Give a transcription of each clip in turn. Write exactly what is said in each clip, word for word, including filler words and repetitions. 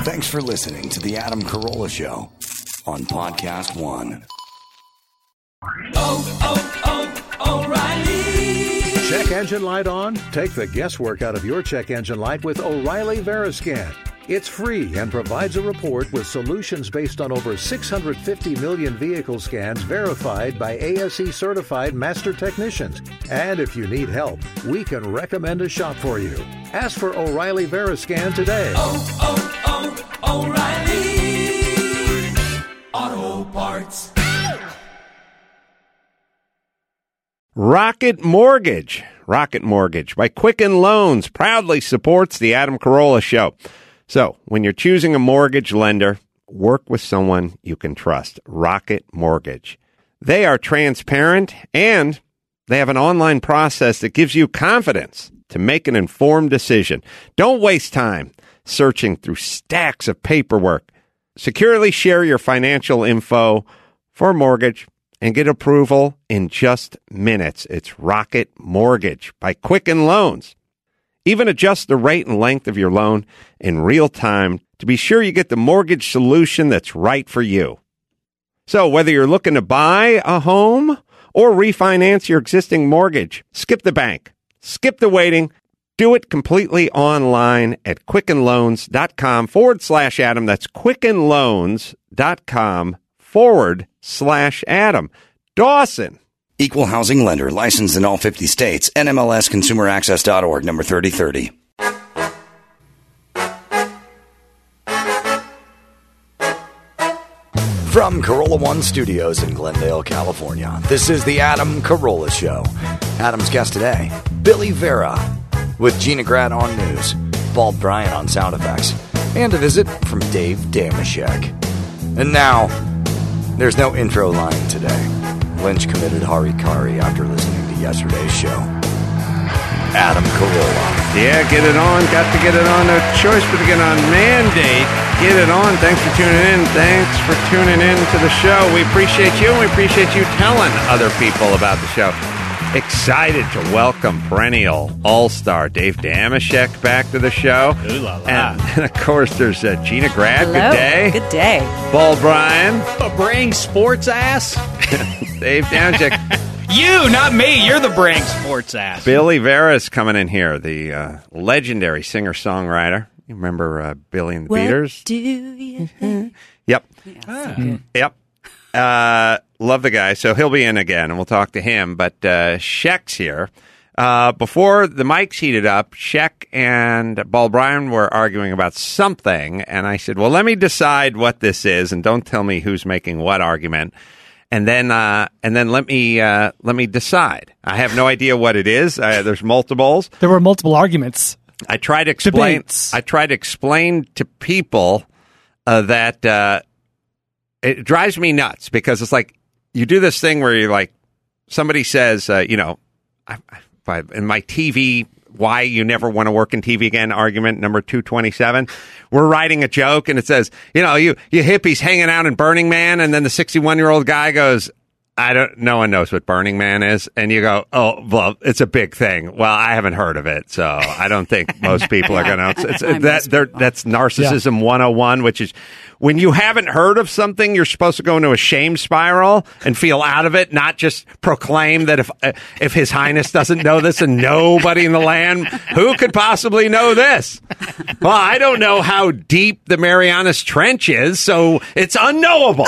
Thanks for listening to The Adam Carolla Show on Podcast One. Oh, oh, oh, O'Reilly. Check engine light on? Take the guesswork out of your check engine light with O'Reilly Veriscan. It's free and provides a report with solutions based on over six hundred fifty million vehicle scans verified by A S E certified master technicians. And if you need help, we can recommend a shop for you. Ask for O'Reilly Veriscan today. Oh, oh, oh, O'Reilly Auto Parts. Rocket Mortgage. Rocket Mortgage by Quicken Loans proudly supports the Adam Carolla Show. So, when you're choosing a mortgage lender, work with someone you can trust. Rocket Mortgage. They are transparent and they have an online process that gives you confidence to make an informed decision. Don't waste time searching through stacks of paperwork. Securely share your financial info for a mortgage and get approval in just minutes. It's Rocket Mortgage by Quicken Loans. Even adjust the rate and length of your loan in real time to be sure you get the mortgage solution that's right for you. So whether you're looking to buy a home or refinance your existing mortgage, skip the bank, skip the waiting, do it completely online at quickenloans.com forward slash Adam. That's quickenloans.com forward slash Adam. Dawson. Equal housing lender, licensed in all fifty states. N M L S consumer access dot org, number thirty thirty. From Carolla One Studios in Glendale, California, this is the Adam Carolla Show. Adam's guest today, Billy Vera, with Gina Grad on news, Bald Brian on sound effects, and a visit from Dave Damashek. And now, there's no intro line today. Lynch committed harikari after listening to yesterday's show. Adam Carolla. Yeah, get it on. Got to get it on. No choice but to get on. Mandate. Get it on. Thanks for tuning in. Thanks for tuning in to the show. We appreciate you, and we appreciate you telling other people about the show. Excited to welcome perennial all-star Dave Damashek back to the show. Ooh la la. And, and of course, there's uh, Gina Grad. Hello. Good day. Good day. Bald Brian. A braying sports ass? Dave Damashek. You, not me. You're the braying sports ass. Billy Vera's coming in here, the uh, legendary singer-songwriter. You remember uh, Billy and the What Beaters? do you think? Yep. Yeah, Ah. so good. Yep. Uh, love the guy. So he'll be in again, and we'll talk to him. But uh, Sheck's here. Uh, before the mics heated up, Sheck and Bald Brian were arguing about something, and I said, well, let me decide what this is, and don't tell me who's making what argument. And then, uh, and then let me uh, let me decide. I have no idea what it is. Uh, there's multiples. There were multiple arguments. I try to explain. Debates. I try to explain to people uh, that uh, it drives me nuts because it's like you do this thing where you're like, somebody says, uh, you know, I, I, in my T V, why you never want to work in T V again argument number two twenty-seven. We're writing a joke and it says, you know, you you hippies hanging out in Burning Man, and then the sixty-one year old guy goes, I don't. No one knows what Burning Man is, and you go, "Oh, well, it's a big thing." Well, I haven't heard of it, so I don't think most people are going to. It's, it's, that they're, that's narcissism one oh one, which is when you haven't heard of something, you're supposed to go into a shame spiral and feel out of it, not just proclaim that if uh, if His Highness doesn't know this and nobody in the land, who could possibly know this? Well, I don't know how deep the Marianas Trench is, so it's unknowable.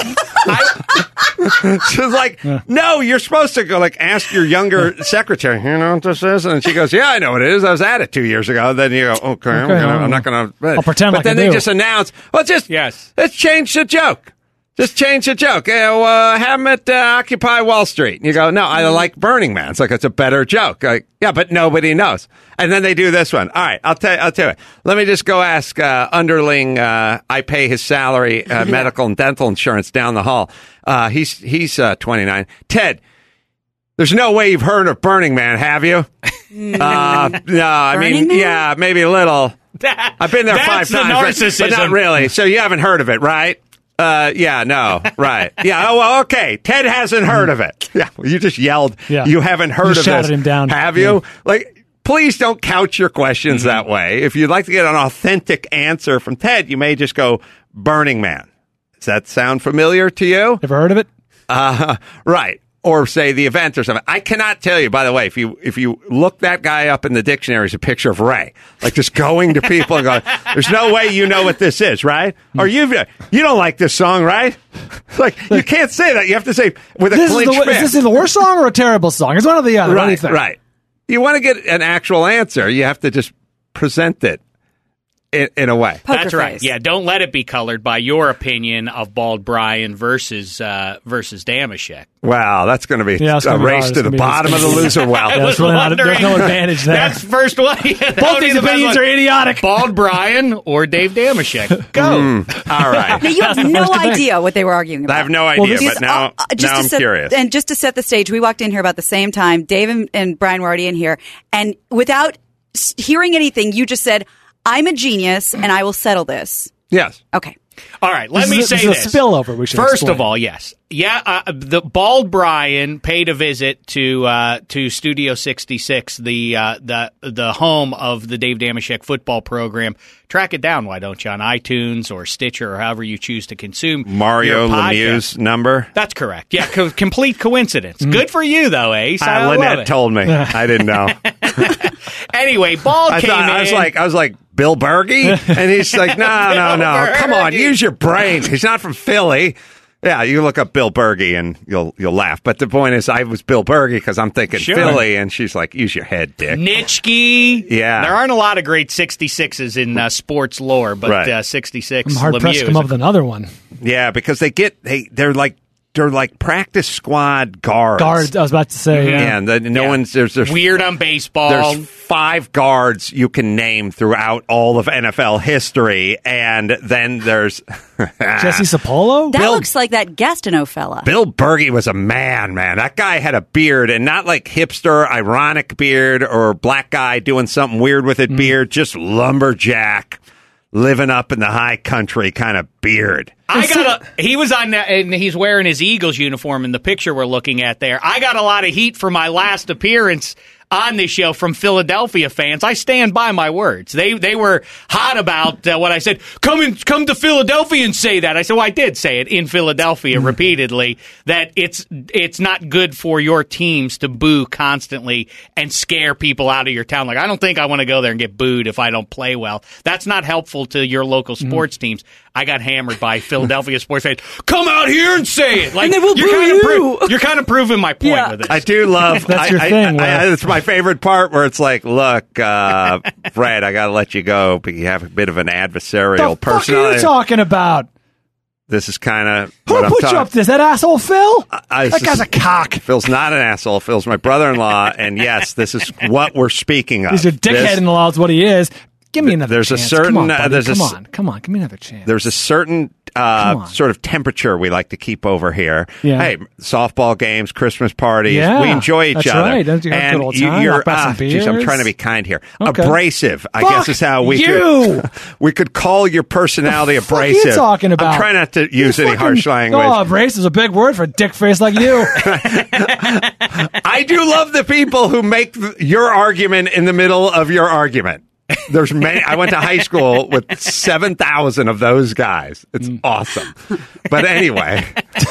I, so like. Yeah. No, you're supposed to go like ask your younger secretary, you know what this is? And she goes, yeah, I know what it is. I was at it two years ago. Then you go, okay, okay I'm, gonna, I'm not going to. I'll pretend But like then I they do. just announce, well, just, Yes. let's change the joke. Just change the joke. Uh, uh, have them at uh, Occupy Wall Street. And you go, no, I like Burning Man. It's like, it's a better joke. Like, yeah, but nobody knows. And then they do this one. All right, I'll tell you, I'll tell you. Let me just go ask uh, underling, uh, I pay his salary, uh, medical and dental insurance down the hall. Uh, he's he's uh, twenty-nine. Ted, there's no way you've heard of Burning Man, have you? Mm. uh, no, I Burning mean, Man? yeah, maybe a little. I've been there five That's the times, but- but not narcissism. really. So you haven't heard of it, right? Uh, yeah, no, right. Yeah, oh, well, okay. Ted hasn't heard of it. Yeah, well, you just yelled, Yeah. you haven't heard You of shouted this. him down. Have you? Yeah. Like, please don't couch your questions Mm-hmm. that way. If you'd like to get an authentic answer from Ted, you may just go Burning Man. Does that sound familiar to you? Ever heard of it? Uh, right. Or say the event or something. I cannot tell you, by the way, if you if you look that guy up in the dictionary, it's a picture of Ray. Like just going to people and going, there's no way you know what this is, right? Or you you don't like this song, right? Like, you can't say that. You have to say with a This is, clinch the, fist. is this the worst song or a terrible song? It's one or the other. What do you Right, think? right. You want to get an actual answer, you have to just present it in, in a way. Poker That's right. face. Yeah, don't let it be colored by your opinion of Bald Brian versus uh, versus Damashek. Wow, that's going to be Yeah, it's a gonna be race hard. to It's the gonna be- bottom of the loser well. I Yeah, was it's really not- wondering. there's no advantage there. That's the first one. Both these opinions are idiotic. Bald Brian or Dave Damashek. Go. All right. Now, you have That's the no first debate. idea what they were arguing about. I have no idea, this Because, but now, uh, just now to I'm set, curious. And just to set the stage, we walked in here about the same time. Dave and, and Brian were already in here. And without s- hearing anything, you just said, I'm a genius and I will settle this. Yes. Okay. All right, let This me is a- say this is this. a spillover, we should First explain. of all, yes. Yeah, uh, the Bald Brian paid a visit to uh, to Studio sixty-six, the uh, the the home of the Dave Damashek football program. Track it down, why don't you, on iTunes or Stitcher or however you choose to consume Mario your podcast. Lemieux's number. That's correct. Yeah, co- complete coincidence. Good for you, though, Ace. I Uh, love Lynette it. told me. I didn't know. Anyway, Bald I came thought in. I was like, I was like Bill Berge, and he's like, no, no, no, come on, Berge. use your brain. He's not from Philly. Yeah, you look up Bill Berge and you'll you'll laugh. But the point is, I was Bill Berge because I'm thinking Sure. Philly, and she's like, use your head, Dick. Nitschke. Yeah. There aren't a lot of great sixty-sixes in uh, sports lore, but Right. uh, sixty-six I'm hard Lemieux pressed to is come a up with another one. Yeah, because they get they they're like they're like practice squad guards. Guards, I was about to say. Yeah. Yeah, and the, no Yeah. one's there's there's weird on baseball. There's five guards you can name throughout all of N F L history, and then there's Jesse Sapolo? That Bill- looks like that Gastineau fella. Bill Berge was a man, man. That guy had a beard, and not like hipster, ironic beard or black guy doing something weird with it beard, just lumberjack, living up in the high country kind of beard. I got a, he was on that, and he's wearing his Eagles uniform in the picture we're looking at there. I got a lot of heat for my last appearance on this show from Philadelphia fans. I stand by my words. They they were hot about uh, what I said. Come in, come to Philadelphia and say that. I said, well, I did say it in Philadelphia repeatedly, that it's it's not good for your teams to boo constantly and scare people out of your town. Like, I don't think I want to go there and get booed if I don't play well. That's not helpful to your local sports teams. I got hammered by Philadelphia sports fans. Come out here and say it. Like, And they will you're boo kind of you. you're kind of proving my point Yeah. with this. I do love. That's I, your I- thing, I, I, Will. it's my favorite part where it's like, look, uh, Fred, I got to let you go, but you have a bit of an adversarial the fuck are personality. you talking about? This is kind of Who what I'm put you talking. up this? That asshole Phil? I- that guy's a cock. Phil's not an asshole. Phil's my brother-in-law, and yes, this is what we're speaking of. He's a dickhead This- in the law is what he is. Give me another There's a chance. certain- Come on, uh, buddy. there's a Come s- on. Come on. Give me another chance. There's a certain Come uh, on. sort of temperature we like to keep over here. Yeah. Hey, softball games, Christmas parties, Yeah, we enjoy each that's other. right. Don't you have a and good old you- time? you're, Knock back some ah, geez, I'm beers? trying to be kind here. Okay. Abrasive, I Fuck guess is how we you! could we could call your personality The fuck are you abrasive. talking about? I'm trying not to use You any fucking- harsh language. Oh, abrasive is a big word for a dick face like you. I do love the people who make th- your argument in the middle of your argument. There's many. I went to high school with seven thousand of those guys. It's Mm. awesome. But anyway,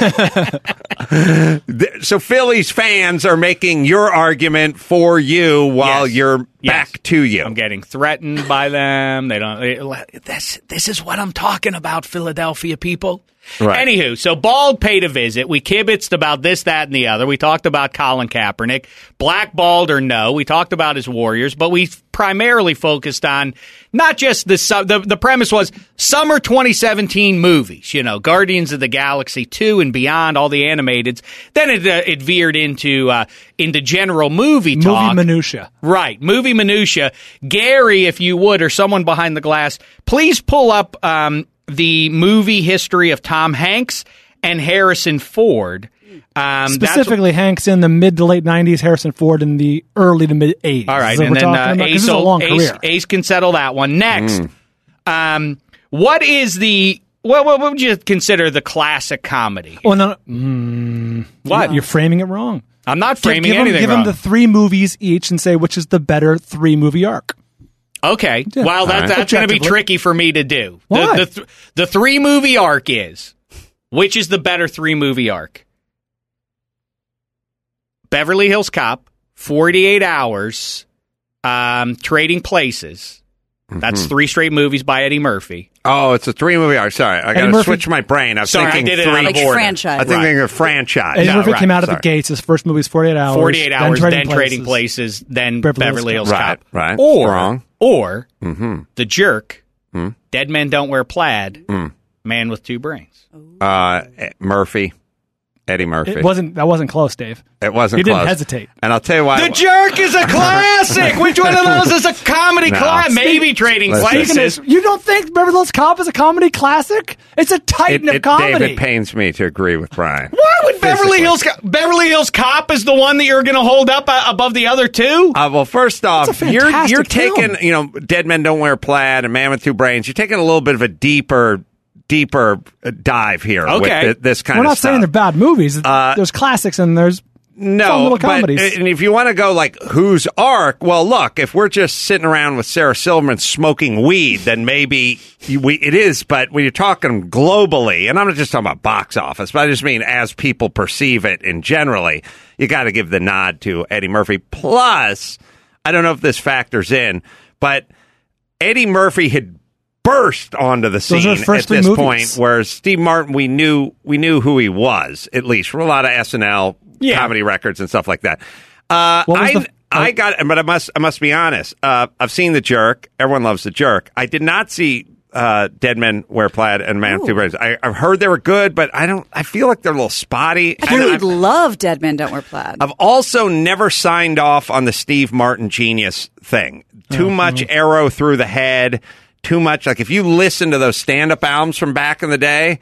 th- so Phillies fans are making your argument for you while Yes. you're Yes. back to you. I'm getting threatened by them. They don't. They, this this is what I'm talking about, Philadelphia people. Right. Anywho, so Bald paid a visit. We kibitzed about this, that, and the other. We talked about Colin Kaepernick, blackballed or no. We talked about his Warriors, but we primarily focused on not just the su- the the premise was summer twenty seventeen movies. You know, Guardians of the Galaxy two and beyond, all the animateds. Then it uh, it veered into uh, into general movie talk. Movie minutia. Right, movie minutia. Gary, if you would, or someone behind the glass, please pull up um, the movie history of Tom Hanks and Harrison Ford. Um, Specifically, Hanks in the mid to late nineties, Harrison Ford in the early to mid eighties. All right, Is that and what then we're talking uh, about? 'Cause Ace, this is a will- long Ace, career. Ace can settle that one. Next, um, what is the what, what would you consider the classic comedy? Oh, no, no. Mm, What? You're framing it wrong. I'm not Give, framing give, them, anything give wrong. them the three movies each and say which is the better three movie arc. Okay. Yeah. Well, that, right. that's going to be Objectively. tricky for me to do. Why? The, the, th- the three movie arc is, which is the better three movie arc? Beverly Hills Cop, forty-eight hours, um, Trading Places. That's three straight movies by Eddie Murphy. Oh, it's a three movie arc. Sorry, I got to Murphy- switch my brain. I was Sorry, I thinking did it three. out of Like order. franchise. I think thinking of franchise. Eddie No, Murphy right. came out of Sorry. the gates. His first movie was forty-eight hours. forty-eight then hours, Trading then Places. Trading Places, then Beverly Beverly, Hills Hills Cop. Cop. Right, right. Or, Strong. or Mm-hmm. The Jerk, Mm. Dead Men Don't Wear Plaid, Mm. Man with Two Brains. Uh, Murphy, Eddie Murphy. It wasn't. That wasn't close, Dave. It wasn't You didn't close. hesitate. And I'll tell you why. The Jerk is a classic. Which one of those is a comedy No. classic? Maybe Trading Listen. Speaking Places. of, you don't think Beverly Hills Cop is a comedy classic? It's a it, titan of it, comedy. Dave, it pains me to agree with Brian. Why would Beverly Physically. Hills Co- Beverly Hills Cop is the one that you're going to hold up uh, above the other two? Uh, well, first off, It's a you're fantastic you're film. taking, you know, Dead Men Don't Wear Plaid and Man with Two Brains. You're taking a little bit of a deeper, deeper uh, dive here Okay. with th- this kind We're of not stuff. saying they're bad movies. Uh, there's classics and there's No, fun little but comedies. and if you want to go like whose arc, well, look, if we're just sitting around with Sarah Silverman smoking weed, then maybe we it is. But when you're talking globally, and I'm not just talking about box office, but I just mean as people perceive it in generally, you got to give the nod to Eddie Murphy. Plus, I don't know if this factors in, but Eddie Murphy had burst onto the Those are scene the first at three this movies. point, whereas Steve Martin, we knew we knew who he was at least from a lot of S N L Yeah. comedy records and stuff like that. Uh, What was I the- I got, but I must I must be honest. Uh, I've seen The Jerk. Everyone loves The Jerk. I did not see uh, Dead Men Wear Plaid and Man with Two Brains. I, I've heard they were good, but I don't. I feel like they're a little spotty. I think And you'd I've- love Dead Men Don't Wear Plaid. I've also never signed off on the Steve Martin genius thing. Too much arrow through the head. Too much. Like if you listen to those stand-up albums from back in the day,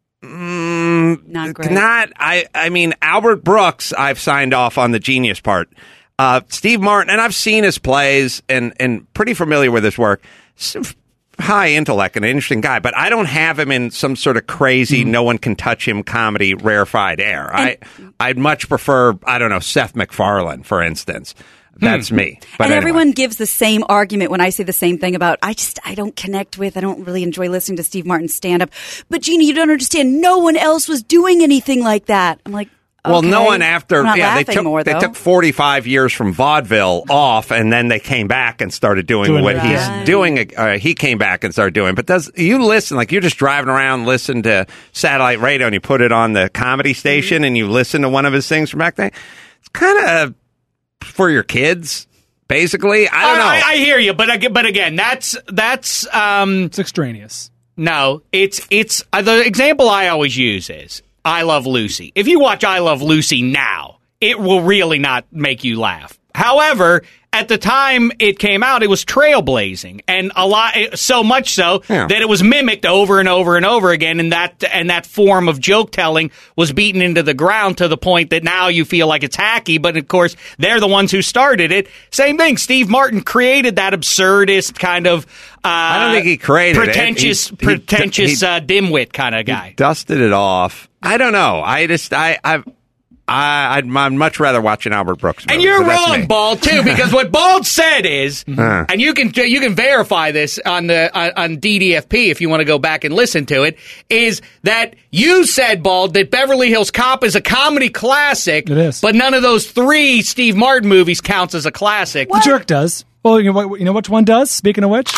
mm, Not great. Not. I. I mean, Albert Brooks. I've signed off on the genius part. Uh, Steve Martin, and I've seen his plays and and pretty familiar with his work. S- High intellect and an interesting guy, but I don't have him in some sort of crazy, Mm-hmm. no one can touch him comedy, rarefied air. I I'd much prefer, I don't know, Seth MacFarlane, for instance. That's me. But and anyway. everyone gives the same argument when I say the same thing about I just I don't connect with I don't really enjoy listening to Steve Martin stand up. But Gina, you don't understand. No one else was doing anything like that. I'm like, Well, no okay. one after I'm not yeah they laughing took more, they though. took forty-five years from vaudeville off, and then they came back and started doing, Doing what it he's again. doing. Uh, he came back and started doing. But does you listen like you're just driving around, listen to satellite radio, and you put it on the comedy station, and you listen to one of his things from back then? It's kind of for your kids, basically. I don't know. I, I hear you, but ag- but again, that's that's um, it's extraneous. no, it's it's uh, the example I always use is I Love Lucy. If you watch I Love Lucy now, it will really not make you laugh. However, at the time it came out, it was trailblazing, and a lot, so much so Yeah. that it was mimicked over and over and over again, and that and that form of joke telling was beaten into the ground to the point that now you feel like it's hacky. But of course, they're the ones who started it. Same thing. Steve Martin created that absurdist kind of. Uh, I don't think he created it. pretentious, He- he- pretentious he- uh, dimwit kind of guy. Dusted it off. I don't know. I just I I've. I, I'd, I'd much rather watch an Albert Brooks movie. And you're but that's wrong, me. Bald, too, because what Bald said is, Uh. and you can you can verify this on the on, on D D F P if you want to go back and listen to it, is that you said, Bald, that Beverly Hills Cop is a comedy classic, It is. but none of those three Steve Martin movies counts as a classic. The Jerk does. Well, you know, what, you know which one does? Speaking of which,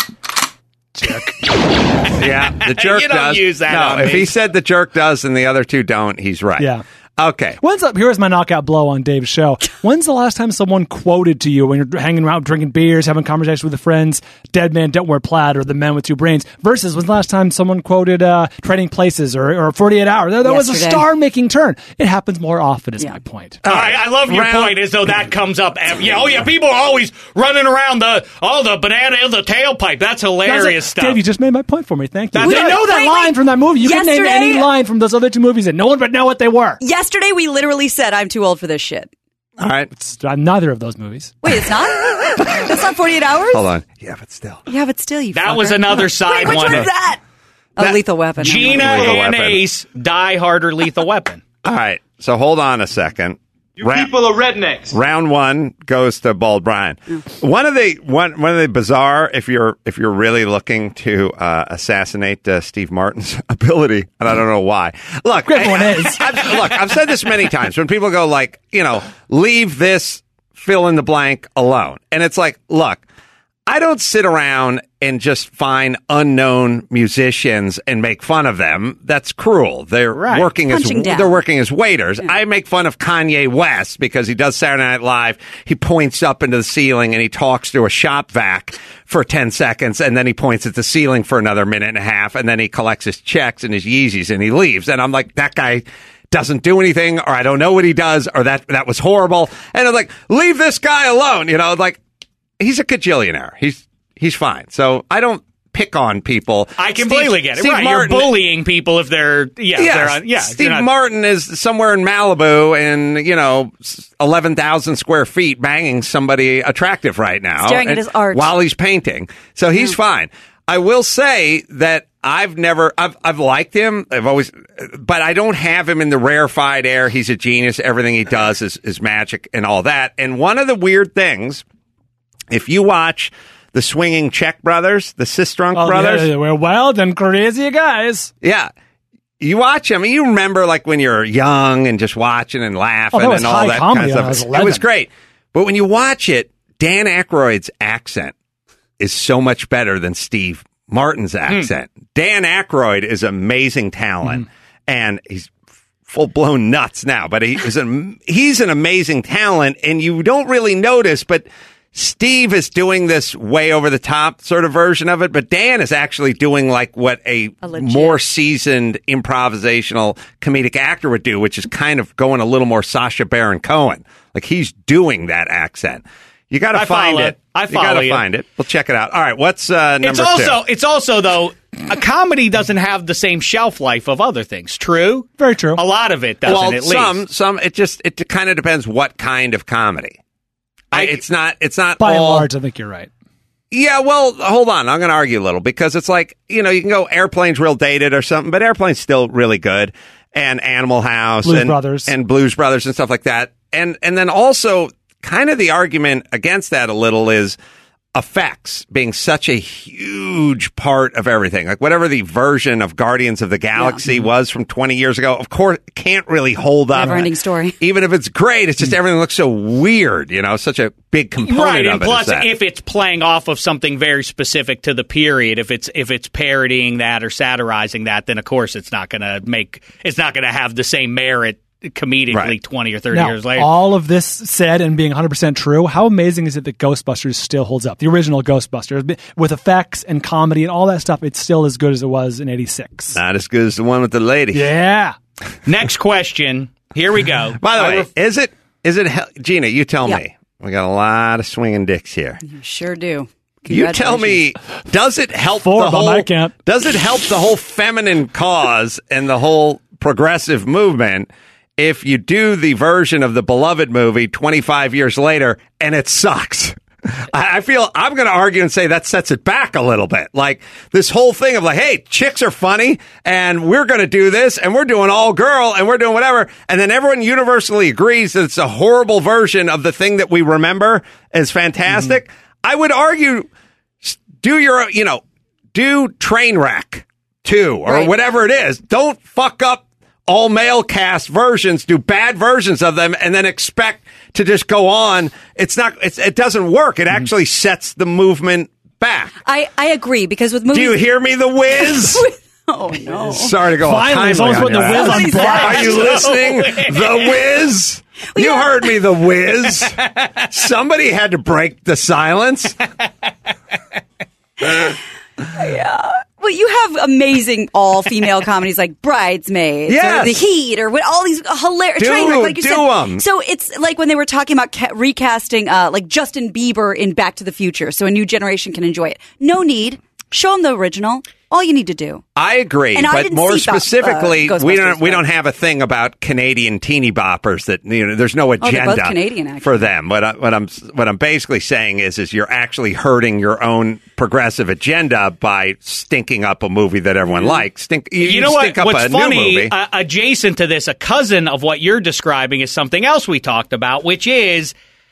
Yeah, the jerk You don't does. use that No, on if me. he said the jerk does and the other two don't, he's right. Yeah. Okay. When's up? Here's my knockout blow on Dave's show. When's the last time someone quoted to you when you're hanging around drinking beers, having conversations with the friends, Dead Man Don't Wear Plaid or The Men with Two Brains, versus when's the last time someone quoted uh, Trading Places or, or forty-eight hours? That, that was a Yesterday. star-making turn. It happens more often, is Yeah. my point. I, I love your Round- point, as though that comes up. Every, yeah, oh yeah, people are always running around the oh the banana in the tailpipe. That's hilarious stuff. Dave, you just made my point for me. Thank you. That's I it. know that Wait, line wait. from that movie. You can name Yesterday- any line from those other two movies and no one would know what they were. Yesterday we literally said I'm too old for this shit. All right. It's uh, neither of those movies. Wait, it's not? That's not forty-eight hours? Hold on. Yeah, but still. Yeah, but still, you that was fucker. another Wait, side which one. one is that? Oh, Lethal Weapon. Gina Lethal and Weapon. Ace, Die Harder, Lethal Weapon. All right. So hold on a second. You people are rednecks. Round one goes to Bald Brian. Mm. One of the one one of the bizarre, if you're if you're really looking to uh, assassinate uh, Steve Martin's ability, and I don't know why. Look, Everyone I, is. I've, look, I've said this many times. When people go like, you know, leave this fill in the blank alone, and it's like, look, I don't sit around and just find unknown musicians and make fun of them. That's cruel. They're Right. working as Punching down. they're working as waiters. I make fun of Kanye West because he does Saturday Night Live. He points up into the ceiling and he talks to a shop vac for ten seconds, and then he points at the ceiling for another minute and a half, and then he collects his checks and his Yeezys and he leaves. And I'm like, that guy doesn't do anything, or I don't know what he does, or that that was horrible. And I'm like, leave this guy alone. You know, like. He's a cajillionaire. He's he's fine. So I don't pick on people. I completely Steve, get it. Steve Right, Martin, you're bullying people if they're yeah, Yes, they're on, yeah. Steve you're not- Martin is somewhere in Malibu and you know eleven thousand square feet, banging somebody attractive right now, Staring at and- his art. while he's painting. So he's fine. I will say that I've never, I've, I've liked him. I've always, but I don't have him in the rarefied air. He's a genius. Everything he does is, is magic and all that. And one of the weird things, if you watch the Swinging Czech Brothers, the Sistrunk Oh, Brothers, yeah, we're wild and crazy guys. yeah. You watch them, you remember like when you're young and just watching and laughing Oh, that was and all high that comedy kind when I of was stuff. It eleven. was great. But when you watch it, Dan Aykroyd's accent is so much better than Steve Martin's accent. Dan Aykroyd is amazing talent, and he's full blown nuts now. But he is an he's an amazing talent, and you don't really notice. But Steve is doing this way over the top sort of version of it, but Dan is actually doing like what a, A legit- more seasoned improvisational comedic actor would do, which is kind of going a little more Sacha Baron Cohen. Like he's doing that accent. You got to I find follow. it. I you follow got to you. find it. We'll check it out. All right, what's uh, number It's also two? it's also though a comedy doesn't have the same shelf life of other things. True, Very true. a lot of it doesn't. Well, at some least some it just it kind of depends what kind of comedy. I, I- it's not it's not By and all. large, I think you're right. Yeah, well, hold on. I'm going to argue a little because it's like, you know, you can go Airplane's real dated or something, but Airplane's still really good. And Animal House Blues and Brothers. and Blues Brothers and stuff like that. And and then also kind of the argument against that a little is effects being such a huge part of everything. Like whatever the version of Guardians of the Galaxy was from twenty years ago, of course, it can't really hold up. Never-ending story. Even if it's great, it's just everything looks so weird, you know, such a big component right, of and it. plus, is that. if it's playing off of something very specific to the period, if it's if it's parodying that or satirizing that, then of course it's not going to make it's not going to have the same merit comedically Right. twenty or thirty Now, years later. all of this said and being one hundred percent true, how amazing is it that Ghostbusters still holds up? The original Ghostbusters, with effects and comedy and all that stuff, it's still as good as it was in eighty-six. Not as good as the one with the lady. Yeah. Next question. Here we go. By the I way, ref- is it is it hel- Gina? You tell Yeah. me. We got a lot of swinging dicks here. You sure do. You tell me. Does it help Four the of them, whole? I can't. Does it help the whole feminine cause and the whole progressive movement if you do the version of the Beloved movie twenty-five years later and it sucks? I I feel I'm going to argue and say that sets it back a little bit. Like this whole thing of like, hey, chicks are funny and we're going to do this and we're doing all girl and we're doing whatever. And then everyone universally agrees that it's a horrible version of the thing that we remember as fantastic. Mm-hmm. I would argue s- do your, you know, do Trainwreck two or Right. whatever it is. Don't fuck up all male cast versions, do bad versions of them, and then expect to just go on. It's not. It's, it doesn't work. It actually sets the movement back. I, I agree because with movies. Do you hear me, The Wiz? Oh no! Sorry to go. all Finally, timely someone's on putting you. The Wiz on Somebody's blast. Are you listening, The Wiz? You heard me, The Wiz. Somebody had to break the silence. Well, you have amazing all-female comedies like Bridesmaids Yes. or The Heat or what all these hilarious Do- Trainwreck, like you do said. 'em. So it's like when they were talking about ca- recasting uh, like Justin Bieber in Back to the Future, so a new generation can enjoy it. No need. Show them the original. All you need to do. I agree, And I but didn't more see Bo- uh, specifically, we Ghostbusters, don't we but- don't have a thing about Canadian teeny boppers that you know. There's no they're agenda both Canadian, actually. for them. What, I, what I'm what I'm basically saying is is you're actually hurting your own progressive agenda by stinking up a movie that everyone likes. Stink, you, You know stink what? up What's a new funny, movie. uh, adjacent to this, a cousin of what you're describing is something else we talked about, which is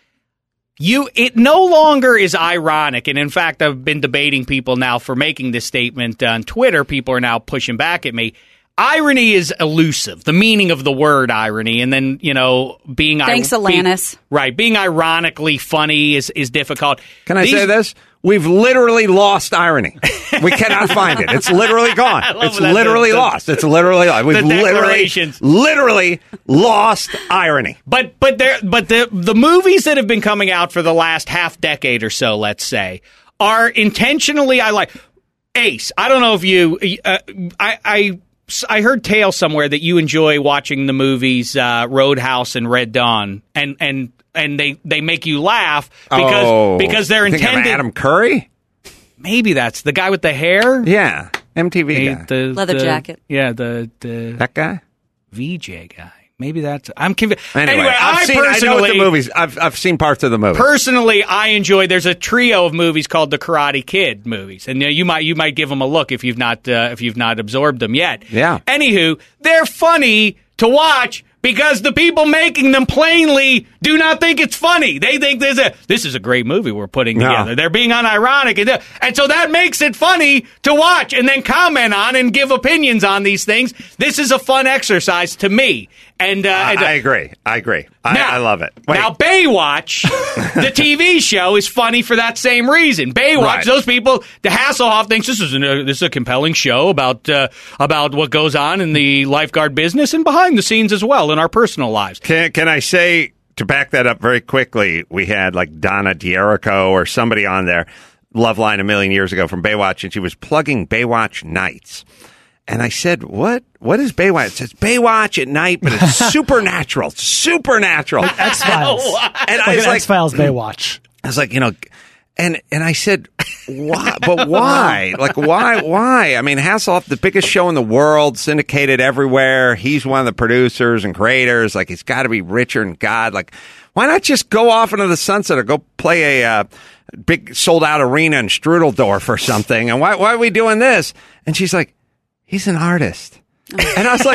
you. It no longer is ironic, and in fact, I've been debating people now for making this statement on Twitter. People are now pushing back at me. Irony is elusive, the meaning of the word irony, and then, you know, being... Thanks, ir- Alanis. Being, right, being ironically funny is, is difficult. Can I These- say this? We've literally lost irony. We cannot find it. It's literally gone. love It's that. literally The- the- lost. It's literally lost. We've the literally, declarations. literally lost irony. But but there but the the movies that have been coming out for the last half decade or so, let's say, are intentionally I like Ace. I don't know if you uh, I I I heard tales somewhere that you enjoy watching the movies uh, Roadhouse and Red Dawn, and and and they, they make you laugh because oh, because they're you think of intended. Adam Curry? Maybe that's the guy with the hair. Yeah, M T V Hey, guy. the, Leather the- jacket. Yeah, the the that guy. V J guy. Maybe that's. I'm convinced. Anyway, Anyway, I've I seen. I know what the personally- movies. I've I've seen parts of the movie. Personally, I enjoy. There's a trio of movies called the Karate Kid movies, and you, know, you might you might give them a look if you've not uh, if you've not absorbed them yet. Yeah. Anywho, they're funny to watch because the people making them plainly do not think it's funny. They think there's a this is a great movie we're putting No. together. They're being unironic, and, and so that makes it funny to watch and then comment on and give opinions on these things. This is a fun exercise to me. And uh, I, and, uh, I agree. I agree. I, now- I love it. Wait. Now, Baywatch, the T V show, is funny for that same reason. Baywatch, Right. those people, the Hasselhoff thinks this is, an, uh, this is a compelling show about uh, about what goes on in the lifeguard business and behind the scenes as well in our personal lives. Can can I say, to back that up very quickly, we had like Donna D'Erico or somebody on there, Loveline a million years ago from Baywatch, and she was plugging Baywatch Nights. And I said, what? What is Baywatch? It says Baywatch at night, but it's supernatural. It's supernatural. X Files. And I Like was an like, X Files Baywatch. I was like, you know, and and I said, why? But why? Like, why? Why? I mean, Hasselhoff, the biggest show in the world, syndicated everywhere. He's one of the producers and creators. Like, he's got to be richer than God. Like, why not just go off into the sunset or go play a uh, big sold out arena in Strudeldorf or something? And why why are we doing this? And she's like, he's an artist. And I was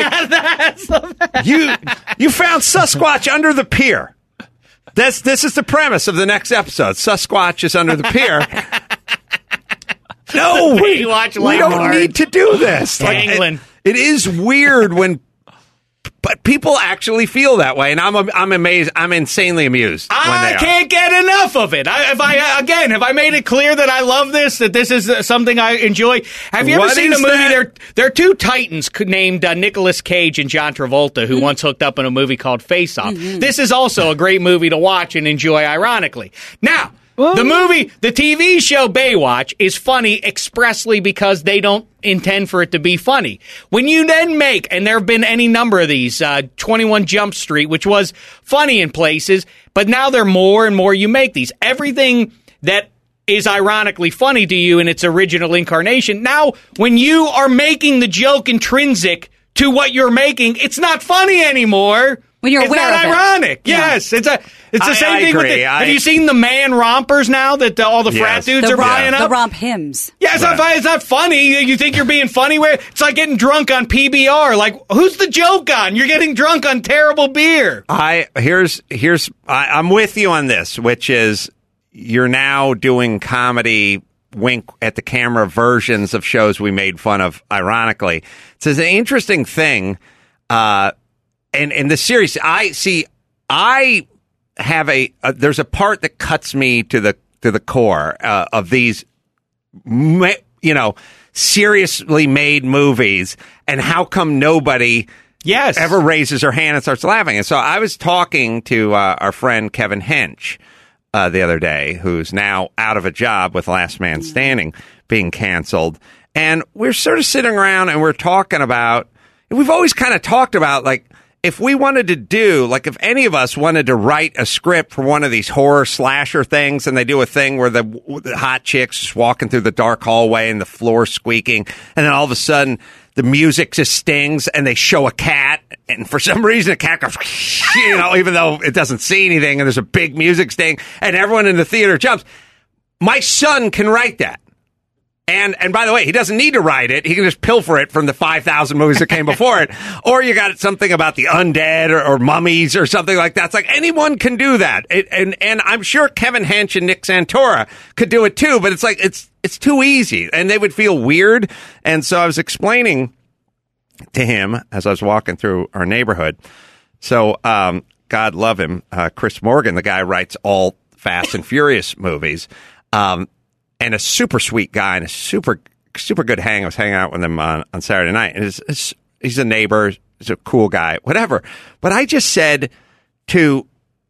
like, you you found Sasquatch under the pier. This this is the premise of the next episode. Sasquatch is under the pier. No, we, Baywatch we don't lifeguard. need to do this. Like, Dangling. it, it is weird when, but people actually feel that way, and I'm I'm amazed. I'm insanely amused. when I they are. can't get enough of it. I, if I again, have I made it clear that I love this? That this is uh, something I enjoy? Have you ever What seen a is movie? that? There, there are two titans c- named uh, Nicolas Cage and John Travolta who once hooked up in a movie called Face Off. This is also a great movie to watch and enjoy. Ironically, now. The movie, the T V show Baywatch is funny expressly because they don't intend for it to be funny. When you then make, and there have been any number of these, uh, twenty-one Jump Street, which was funny in places, but now there are more and more you make these. Everything that is ironically funny to you in its original incarnation, now when you are making the joke intrinsic to what you're making, it's not funny anymore. When you're it's aware not of it. ironic. Yeah. Yes, it's a it's the I- same I thing with agree. the, I- have you seen the man rompers now that uh, all the frat Yes. dudes The are romp, buying the up? romp hymns. Yeah, it's, not, Right. it's not funny. You think you're being funny? Where it's like getting drunk on P B R. Like, who's the joke on? You're getting drunk on terrible beer. I here's here's I, I'm with you on this, which is you're now doing comedy wink at the camera versions of shows we made fun of ironically. So it's an interesting thing. Uh, and in the series, I see. I have a uh, there's a part that cuts me to the to the core uh, of these, ma- you know, seriously made movies, and how come nobody Yes. ever raises her hand and starts laughing? And so I was talking to uh, our friend Kevin Hench uh, the other day, who's now out of a job with Last Man Standing being canceled, and we're sort of sitting around and we're talking about. We've always kind of talked about like. if we wanted to do, like if any of us wanted to write a script for one of these horror slasher things, and they do a thing where the, the hot chick's just walking through the dark hallway and the floor squeaking, and then all of a sudden the music just stings and they show a cat, and for some reason the cat goes, you know, even though it doesn't see anything, and there's a big music sting, and everyone in the theater jumps. My son can write that. And and by the way, he doesn't need to write it. He can just pilfer it from the five thousand movies that came before it. Or you got something about the undead or, or mummies or something like that. It's like anyone can do that. It, and and I'm sure Kevin Hench and Nick Santora could do it too, but it's like it's it's too easy and they would feel weird. And so I was explaining to him as I was walking through our neighborhood. So um, God love him, uh, Chris Morgan, the guy who writes all Fast and Furious movies. Um And a super sweet guy and a super, super good hang. I was hanging out with him on, on Saturday night. And it's, it's, he's a neighbor. He's a cool guy, whatever. But I just said to,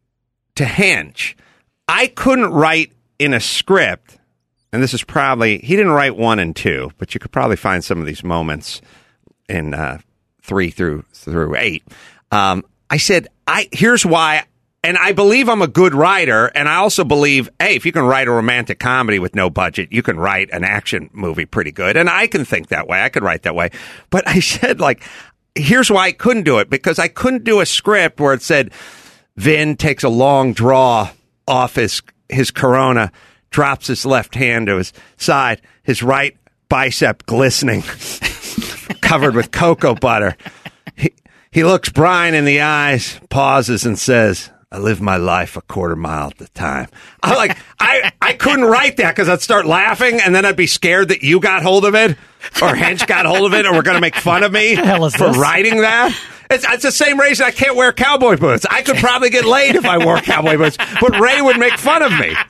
to Hench, I couldn't write in a script. And this is probably, he didn't write one and two, but you could probably find some of these moments in uh, three through, through eight. Um, I said, I, here's why. And I believe I'm a good writer, and I also believe, hey, if you can write a romantic comedy with no budget, you can write an action movie pretty good. And I can think that way. I could write that way. But I said, like, here's why I couldn't do it, because I couldn't do a script where it said, Vin takes a long draw off his, his Corona, drops his left hand to his side, his right bicep glistening, covered with cocoa butter. He, he looks Brian in the eyes, pauses, and says, I live my life a quarter mile at a time. I'm like, I, I couldn't write that because I'd start laughing and then I'd be scared that you got hold of it or Hench got hold of it or we're going to make fun of me for this? writing that. It's, it's the same reason I can't wear cowboy boots. I could probably get laid if I wore cowboy boots, but Ray would make fun of me.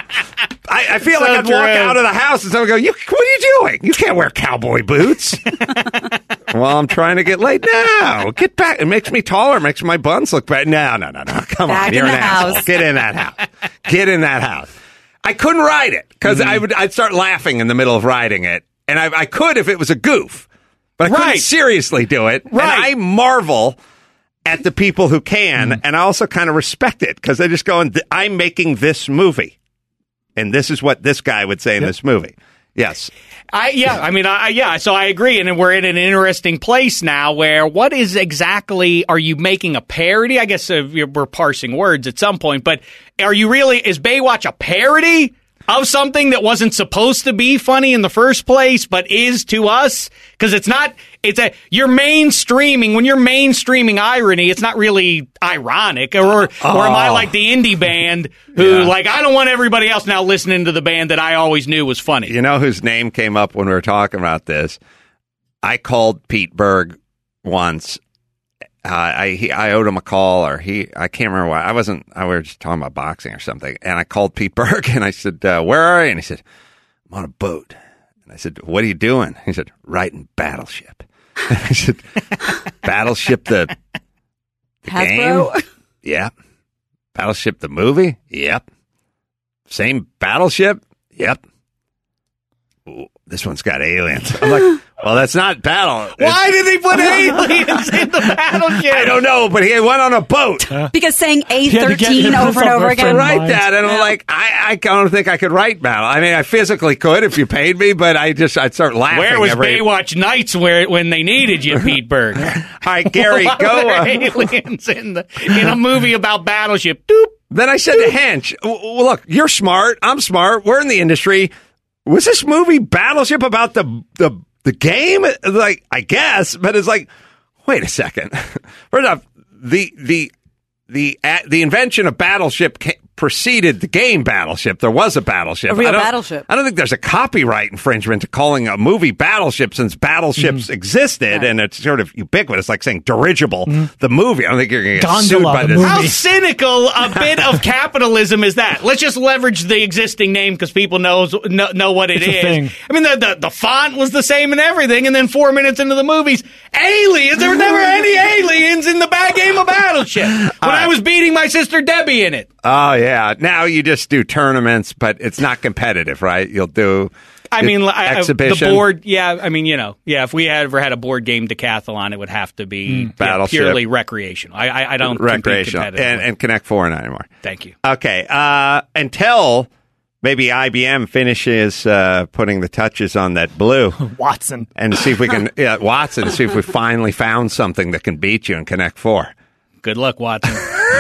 I, I feel So like I'd true. walk out of the house and someone would go, you, what are you doing? You can't wear cowboy boots. Well, I'm trying to get laid. No, get back. It makes me taller. It makes my buns look better. No, no, no, no. Come Back on. You're in an the asshole. house. Get in that house. Get in that house. I couldn't write it because I would, I'd start laughing in the middle of writing it. And I, I could if it was a goof, but I couldn't Right. seriously do it. Right. And I marvel at the people who can. And I also kind of respect it because they just go, and I'm making this movie. And this is what this guy would say in this movie. Yes. I yeah, I mean, I, yeah. So I agree, and we're in an interesting place now. Where what is exactly? Are you making a parody? I guess uh, we're parsing words at some point, but are you really? Is Baywatch a parody of something that wasn't supposed to be funny in the first place, but is to us? Because it's not. It's a you're mainstreaming. When you're mainstreaming irony, it's not really ironic. Or or am I like the indie band who Yeah. like I don't want everybody else now listening to the band that I always knew was funny. You know whose name came up when we were talking about this? I called Pete Berg once. Uh, I he, I owed him a call, or he I can't remember why. I wasn't. I we were just talking about boxing or something, and I called Pete Berg and I said, uh, "Where are you?" And he said, "I'm on a boat." And I said, "What are you doing?" He said, "Writing Battleship." And I said, "Battleship the, the Hasbro? game? Yep. Battleship the movie? Yep. Same Battleship? Yep. Ooh, this one's got aliens." I'm like, well, that's not battle. Why did they put aliens in the battleship? I don't know, but he went on a boat. Because saying A had to get thirteen him over and over from again. friend Write mind. that, and I'm Yeah. like, I, I don't think I could write battle. I mean, I physically could if you paid me, but I just I'd start laughing. Where was every... Baywatch Nights where when they needed you, Pete Berg? All right, Gary, Why go. were there Uh, aliens in the in a movie about battleship. Doop. then I said to Hench, "W- w- "Look, you're smart. I'm smart. We're in the industry. Was this movie Battleship about the the the game? Like, I guess, but it's like, wait a second. First off, the the the uh, the invention of Battleship ca- preceded the game Battleship. There was a Battleship. A real I don't- Battleship. I don't think there's a copyright infringement to calling a movie Battleship since battleships existed, and it's sort of ubiquitous, like saying dirigible, the movie. I don't think you're going to get sued Gondola, by the this. movie. How cynical a bit of capitalism is that? Let's just leverage the existing name because people knows know, know what it It's a is. thing. I mean, the, the the font was the same and everything, and then four minutes into the movies, aliens. There were never any aliens in the bad game of Battleship when I was beating my sister Debbie in it. Oh yeah. Now you just do tournaments, but it's not competitive, right? You'll do. I mean, I, exhibition? the board. Yeah, I mean, you know, yeah. If we had ever had a board game decathlon, it would have to be Mm. yeah, Battleship. purely recreational. I, I, I don't recreational compete and, competitively. and Connect Four not anymore. Thank you. Okay, uh, until maybe I B M finishes uh, putting the touches on that blue. Watson. And see if we can, yeah, Watson, see if we finally found something that can beat you in Connect Four. Good luck, Watson.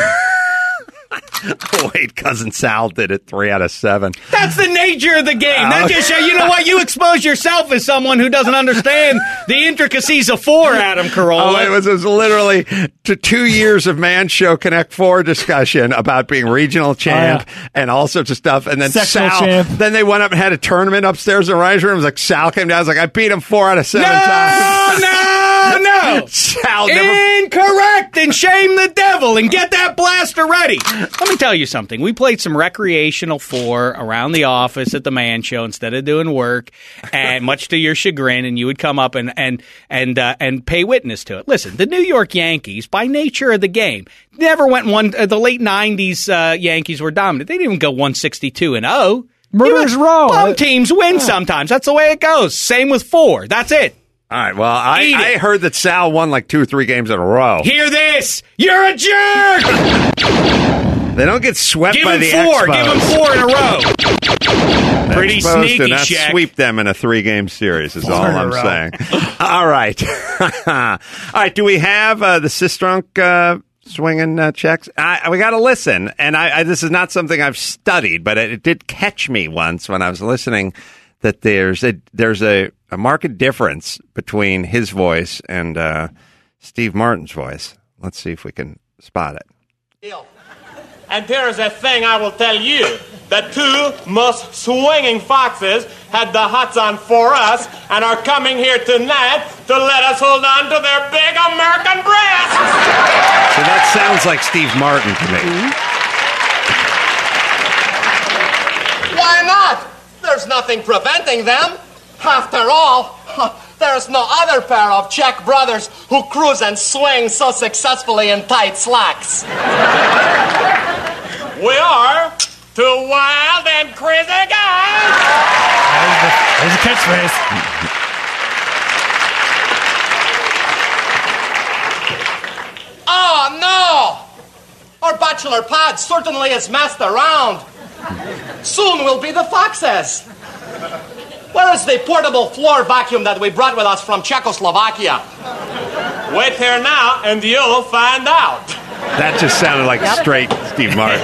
Oh, wait, Cousin Sal did it three out of seven. That's the nature of the game. That just show, you know what? You expose yourself as someone who doesn't understand the intricacies of four, Adam Carolla. Oh, it was, it was literally t- two years of Man Show Connect Four discussion about being regional champ Oh, yeah. and all sorts of stuff. And then Sectional Sal, champ. then they went up and had a tournament upstairs in the writer's room. It was like Sal came down. I was like, I beat him four out of seven no, times. no, no. Sal never. Incorrect, and shame the devil, and get that blaster ready. Let me tell you something. We played some recreational four around the office at the Man Show instead of doing work, and much to your chagrin, and you would come up and and and uh, and pay witness to it. Listen, the New York Yankees, by nature of the game, never went one. Uh, the late nineties uh, Yankees were dominant. They didn't even go one sixty-two and oh. Murderers Row. Bum teams win sometimes. That's the way it goes. Same with four. That's it. All right, well, I, Eat it. I heard that Sal won like two or three games in a row. Hear this. You're a jerk. They don't get swept Give by him the four. Expos. Give him four in a row. Pretty Expos sneaky, did not Shaq. sweep them in a three-game series is all in a I'm row. saying. All right. All right, do we have uh, the Sistrunk uh, swinging uh, checks? I, we got to listen, and I, I, this is not something I've studied, but it, it did catch me once when I was listening that there's a, there's a, a marked difference between his voice and uh, Steve Martin's voice. Let's see if we can spot it. And there is a thing I will tell you. The two most swinging foxes had the hots on for us and are coming here tonight to let us hold on to their big American breasts. So that sounds like Steve Martin to me. Why not? There's nothing preventing them. After all, there's no other pair of Czech brothers who cruise and swing so successfully in tight slacks. We are two wild and crazy guys. There's a catchphrase. Oh, no! Our bachelor pad certainly is messed around. Soon we'll be the foxes. Where is the portable floor vacuum that we brought with us from Czechoslovakia? Wait here now and you'll find out. That just sounded like straight Steve Martin.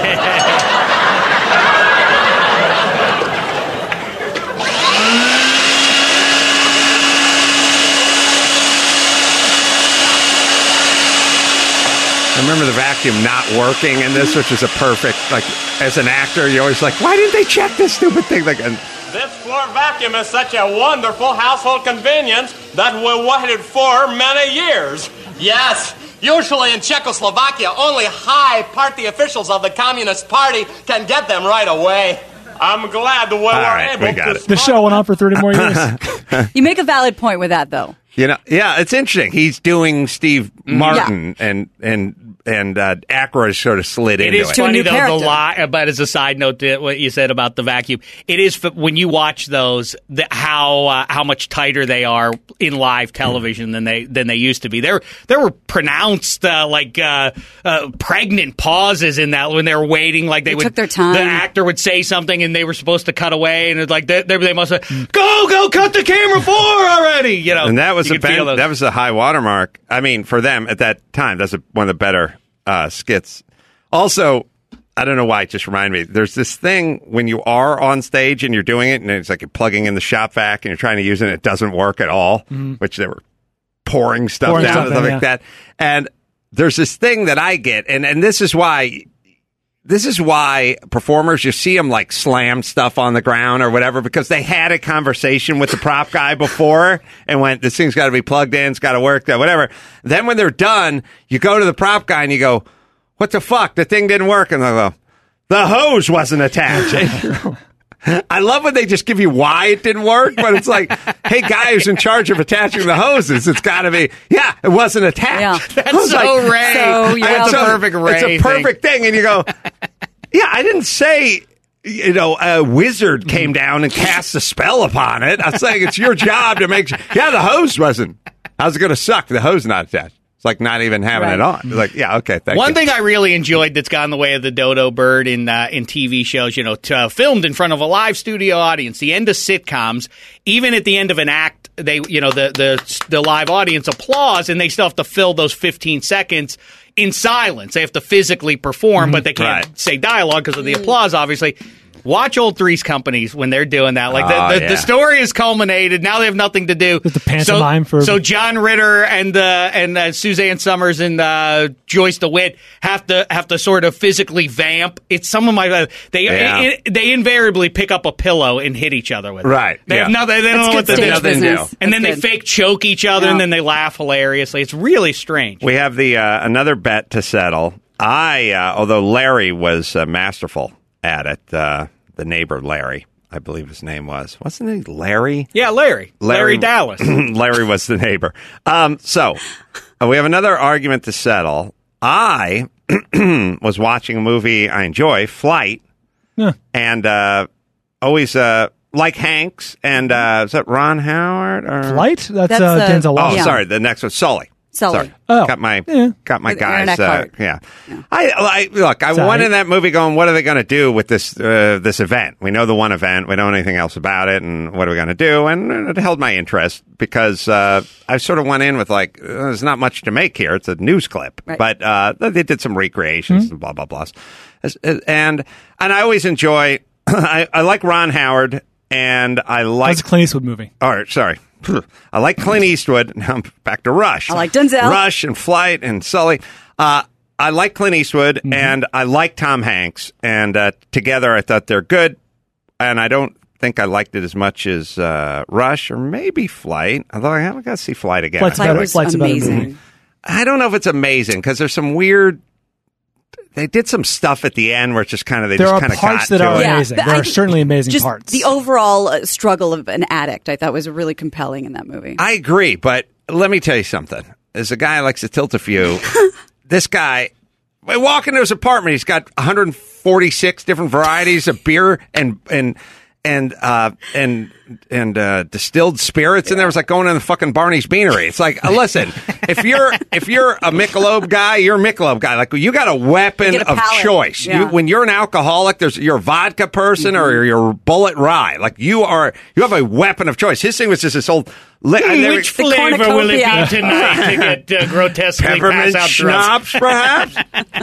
I remember the vacuum not working in this, which is a perfect, like, as an actor, you're always like, why didn't they check this stupid thing? Like, and This floor vacuum is such a wonderful household convenience that we waited for many years. Yes, usually in Czechoslovakia, only high party officials of the Communist Party can get them right away. I'm glad we were right, able we got to... it. The show went on for thirty more years. You make a valid point with that, though. you know, yeah, it's interesting. He's doing Steve Martin, and and and uh, Aykroyd sort of slid It into is it. To a funny, new though, the character. lie, but as a side note to what you said about the vacuum, it is, f- when you watch those, the, how uh, how much tighter they are in live television than they than they used to be. There there were pronounced, uh, like, uh, uh, pregnant pauses in that when they were waiting, like they, They would, took their time. the actor would say something and they were supposed to cut away, and it's like, they, they, they must have, go, go, cut the camera for already, you know. And that was you a could feel ben- those. that was a high watermark. I mean, for them at that time, that's a, one of the better uh, skits. Also, I don't know why it just reminded me. There's this thing when you are on stage and you're doing it, and it's like you're plugging in the shop vac and you're trying to use it, and it doesn't work at all. Mm-hmm. Which they were pouring stuff Pouring down stuff and stuff in, like yeah. that. And there's this thing that I get, and and this is why. This is why performers, you see them like slam stuff on the ground or whatever, because they had a conversation with the prop guy before and went, this thing's got to be plugged in, it's got to work, whatever. Then when they're done, you go to the prop guy and you go, what the fuck? The thing didn't work. And they go, the hose wasn't attached. I love when they just give you why it didn't work, but it's like, hey, guy who's in charge of attaching the hoses, it's got to be, yeah, it wasn't attached. Yeah. I was That's so like, Ray. So, That's yeah. a perfect Ray It's a perfect thing. And you go, yeah, I didn't say you know, a wizard came down and cast a spell upon it. I was saying it's your job to make sure. Yeah, the hose wasn't. How's it going to suck? The hose not attached. It's like not even having Right. it on. It's like, yeah, okay, thank One you. thing I really enjoyed that's gone the way of the dodo bird in uh, in T V shows, you know, t- uh, filmed in front of a live studio audience. The end of sitcoms, even at the end of an act, they, you know, the the the live audience applause, and they still have to fill those fifteen seconds in silence. They have to physically perform, but they can't Right. say dialogue because of the applause, obviously. Watch old Three's Companies when they're doing that. Like the, Oh, the, yeah. the story is culminated. Now they have nothing to do. There's the pantomime so, for- so John Ritter and uh, and uh, Suzanne Summers and uh, Joyce DeWitt have to have to sort of physically vamp. It's some of my they Yeah. it, they invariably pick up a pillow and hit each other with it. Right, They have yeah. nothing. They don't That's know what good to do. stage Nothing to do. business. And then That's they good. fake choke each other, Yeah. and then they laugh hilariously. It's really strange. We have the uh, another bet to settle. I, uh, although Larry was uh, masterful at it, uh, the neighbor Larry, I believe his name was. Wasn't he Larry? Yeah, Larry. Larry, Dallas. Larry was the neighbor. Um, so uh, we have another argument to settle. I was watching a movie I enjoy, Flight, Yeah. and uh, always uh, like Hanks, and uh, is that Ron Howard? Or? Flight? That's, That's, uh, uh, Denzel Oh, Washington. Yeah. sorry. The next one, Sully. Sully. Sorry. Oh. Got my Yeah. got my With guys. Aaron Uh, Eckhart. yeah. I, I look. I Sorry. went in that movie going, "What are they going to do with this uh, this event? We know the one event. We don't know anything else about it, and what are we going to do?" And it held my interest because uh, I sort of went in with like, "There's not much to make here. It's a news clip," Right. but uh, they did some recreations and blah blah blah. And and I always enjoy. I, I like Ron Howard, and I like. That's a Clint Eastwood movie. All right, sorry. I like Clint Eastwood. Now I'm back to Rush. I like Denzel. Rush and Flight and Sully. Uh, I like Clint Eastwood Mm-hmm. and I like Tom Hanks. And uh, together I thought they're good. And I don't think I liked it as much as uh, Rush or maybe Flight. Although I haven't got to see Flight again. Flight's I Flight better. was Flight's a better amazing. movie. I don't know if it's amazing because there's some weird. They did some stuff at the end where it's just kind of they There just are kind of parts got that to are it. Yeah, amazing. but There I- are certainly amazing Just parts. the overall uh, struggle of an addict, I thought was really compelling in that movie. I agree, but let me tell you something. As a guy who likes to tilt a few, this guy, I walk into his apartment, he's got one hundred forty-six different varieties of beer and and and uh, and and uh, distilled spirits in there. It's like going in the fucking Barney's Beanery. It's like, uh, listen, if you're if you're a Michelob guy, you're a Michelob guy. Like you got a weapon You get a of palate. choice. Yeah. You, when you're an alcoholic, there's you're a vodka person or you're a Bullet Rye. Like you are, you have a weapon of choice. His thing was just this old. Li- I never- Which flavor will it cornucopia. be tonight to get uh, grotesquely Peppermint pass out drunk? schnapps, perhaps.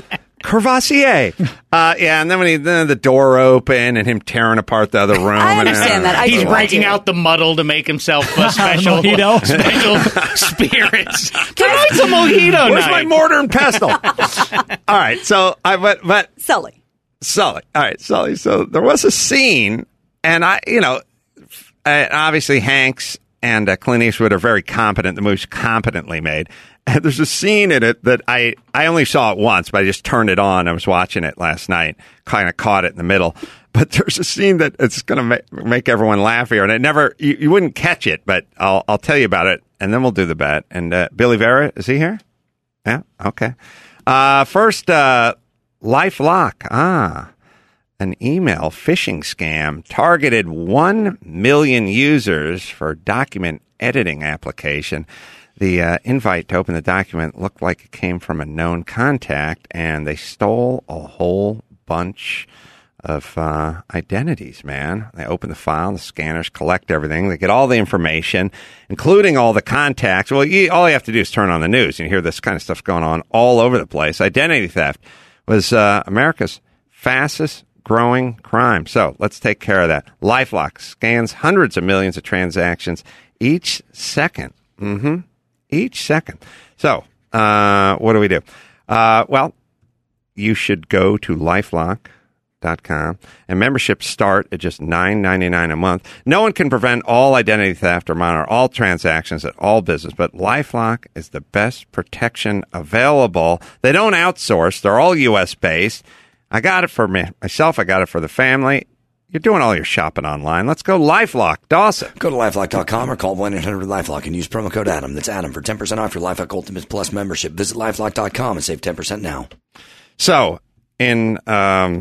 Crevassier. Uh, yeah, and then when he then the door open and him tearing apart the other room. I and, understand that. I He's do, I breaking do. out the muddle to make himself a special, Mojito. special spirits. Tonight's a mojito Where's night. my mortar and pestle? All right, so I but but Sully. Sully. All right, Sully. So there was a scene, and I, you know, uh, obviously Hanks and uh, Clint Eastwood are very competent. The movie's competently made. And there's a scene in it that I, I only saw it once, but I just turned it on. I was watching it last night, kind of caught it in the middle. But there's a scene that it's going to make, make everyone laugh here. And it never, you, you wouldn't catch it, but I'll, I'll tell you about it, and then we'll do the bet. And uh, Billy Vera, is he here? Yeah, okay. Uh, first, uh, LifeLock. Ah, an email phishing scam targeted one million users for document editing application. The uh, invite to open the document looked like it came from a known contact, and they stole a whole bunch of uh, identities, man. They open the file, the scanners collect everything. They get all the information, including all the contacts. Well, you, all you have to do is turn on the news, and you hear this kind of stuff going on all over the place. Identity theft was uh, America's fastest growing crime. So let's take care of that. LifeLock scans hundreds of millions of transactions each second. Mm-hmm. Each second. So, uh, what do we do? Uh, well, you should go to lifelock dot com, and memberships start at just nine ninety-nine a month. No one can prevent all identity theft or monitor all transactions at all business, but LifeLock is the best protection available. They don't outsource. They're all U S based. I got it for me, myself. I got it for the family. You're doing all your shopping online. Let's go LifeLock. Dawson. Go to lifelock dot com or call one eight hundred lifelock and use promo code Adam. That's Adam for ten percent off your LifeLock Ultimate Plus membership. Visit lifelock dot com and save ten percent now. So, in um,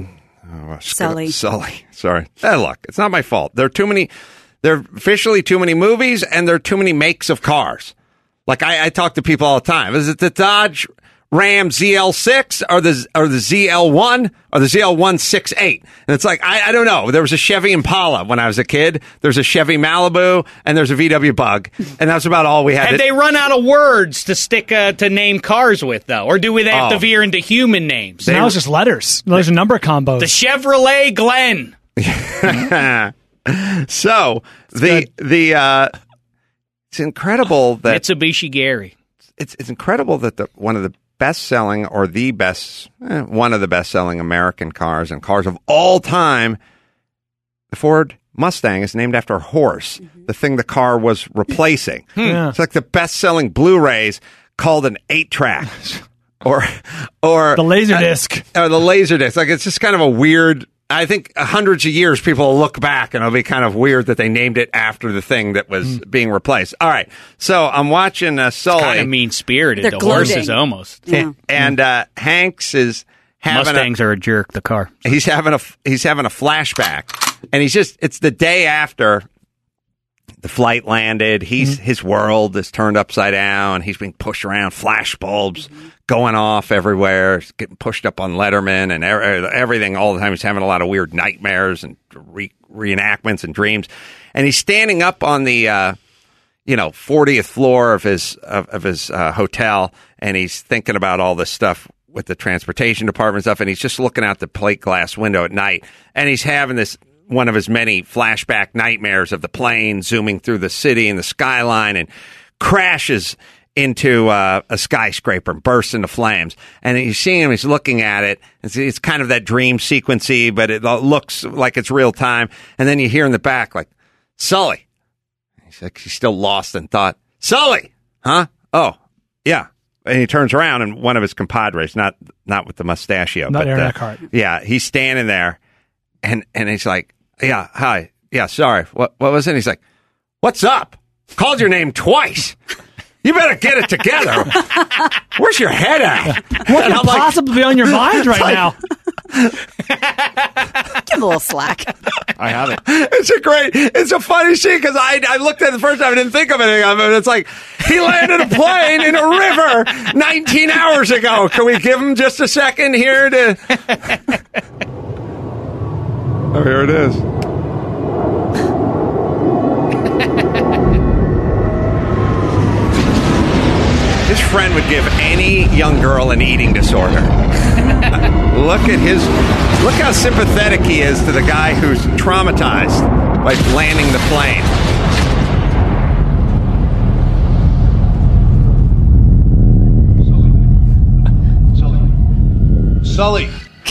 Oh, Sully. Sully. Sorry. Hey, look, it's not my fault. There are too many. There are officially too many movies, and there are too many makes of cars. Like I, I talk to people all the time. Is it the Dodge Ram Z L six or the or the Z L one or the Z L one sixty-eight? And it's like I, I don't know. There was a Chevy Impala when I was a kid. There's a Chevy Malibu, and there's a V W Bug, and that's about all we had. Had they run out of words to stick uh, to name cars with, though, or do we have Oh. to veer into human names? Now it's just letters. There's a number combos. The Chevrolet Glen. So the the uh, it's incredible that Mitsubishi Gary. it's it's incredible that the one of the best selling or the best eh, one of the best selling American cars and cars of all time, the Ford Mustang, is named after a horse, the thing the car was replacing. Yeah. It's like the best selling Blu-rays called an eight track or or The Laserdisc. uh, or the Laserdisc. Like it's just kind of a weird. I think hundreds of years people will look back and it'll be kind of weird that they named it after the thing that was being replaced. All right. So I'm watching uh, Sully. Kind of mean spirited. They're The gloating. horses almost. Yeah. And uh, Hanks is having Mustangs are a jerk. The car. a, he's having a he's having a flashback, and he's just it's the day after the flight landed. He's his world is turned upside down. He's being pushed around, flash bulbs going off everywhere, he's getting pushed up on Letterman and er- everything all the time. He's having a lot of weird nightmares and re- reenactments and dreams, and he's standing up on the. Uh, you know, fortieth floor of his of, of his uh, hotel, and he's thinking about all this stuff with the transportation department stuff, and he's just looking out the plate glass window at night, and he's having this one of his many flashback nightmares of the plane zooming through the city and the skyline and crashes into uh, a skyscraper and bursts into flames. And he's seeing him, he's looking at it. It's, it's kind of that dream sequency, but it looks like it's real time. And then you hear in the back, like, Sully. He's like, he's still lost in thought. Sully! Huh? Oh, yeah. And he turns around, and one of his compadres, not not with the mustachio, Not but Aaron uh, Eckhart. yeah, he's standing there, and and he's like, yeah, hi, yeah, sorry, what what was it? He's like, what's up? Called your name twice. You better get it together. Where's your head at? What could possibly be on your mind right now? Give him a little slack. I have it. It's a great, it's a funny scene because I, I looked at it the first time and didn't think of anything of it. It's like, he landed a plane in a river nineteen hours ago. Can we give him just a second here to... Oh, here it is. His friend would give any young girl an eating disorder. Look at his, look how sympathetic he is to the guy who's traumatized by landing the plane. Sully.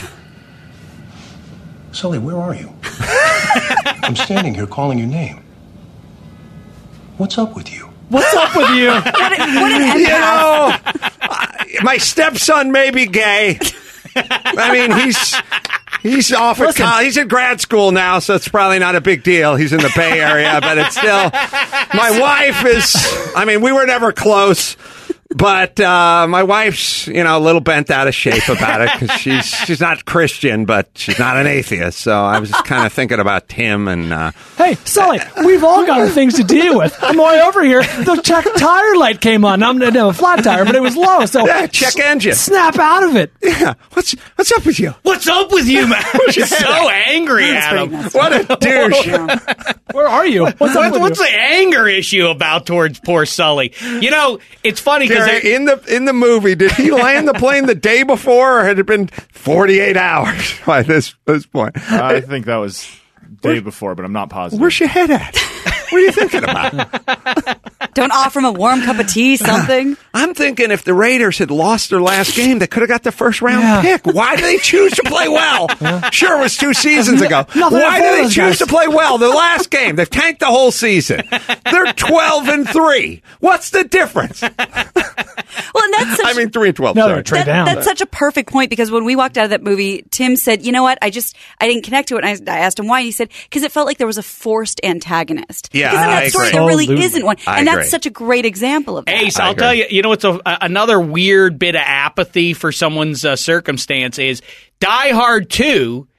Sully, where are you? I'm standing here calling your name. What's up with you? What's up with you? What, a, what an You empath. know, I- my stepson may be gay. I mean, he's he's off at Listen. college. He's in grad school now, so it's probably not a big deal. He's in the Bay Area, but it's still. My wife is. I mean, we were never close. But uh, my wife's, you know, a little bent out of shape about it because she's she's not Christian, but she's not an atheist. So I was just kind of thinking about Tim and. Uh, Hey, Sully, we've all got things to deal with. On the way over here, the check tire light came on. I'm no, a flat tire, but it was low, so yeah, check engine. snap out of it. Yeah, what's what's up with you? What's up with you, man? your so head angry That's at pretty him. messed What a douche! Where are you? What's up What, with what's you? the anger issue about towards poor Sully? You know, it's funny because Gary, in the in the movie, did he land the plane the day before, or had it been forty-eight hours by this this point? I think that was day before, but I'm not positive. Where's your head at? What are you thinking about? Don't offer him a warm cup of tea, something. I'm thinking if the Raiders had lost their last game, they could have got the first round Yeah. pick. Why do they choose to play well? Sure, it was two seasons ago. Nothing Why for do they those choose guys. to play well? The last game, they've tanked the whole season. They're twelve and three. What's the difference? Well, and that's such, I mean, three and twelve. No, sorry. they're trade that- down. that's such a perfect point because when we walked out of that movie, Tim said, "You know what? I just I didn't connect to it." And I, I asked him why. And he said, "Because it felt like there was a forced antagonist." Yeah, because in that I story agree. there really Absolutely. isn't one, I and agree. that's such a great example of that. Ace, I I'll agree. tell you, you know, it's a, a, another weird bit of apathy for someone's uh, circumstance is Die Hard two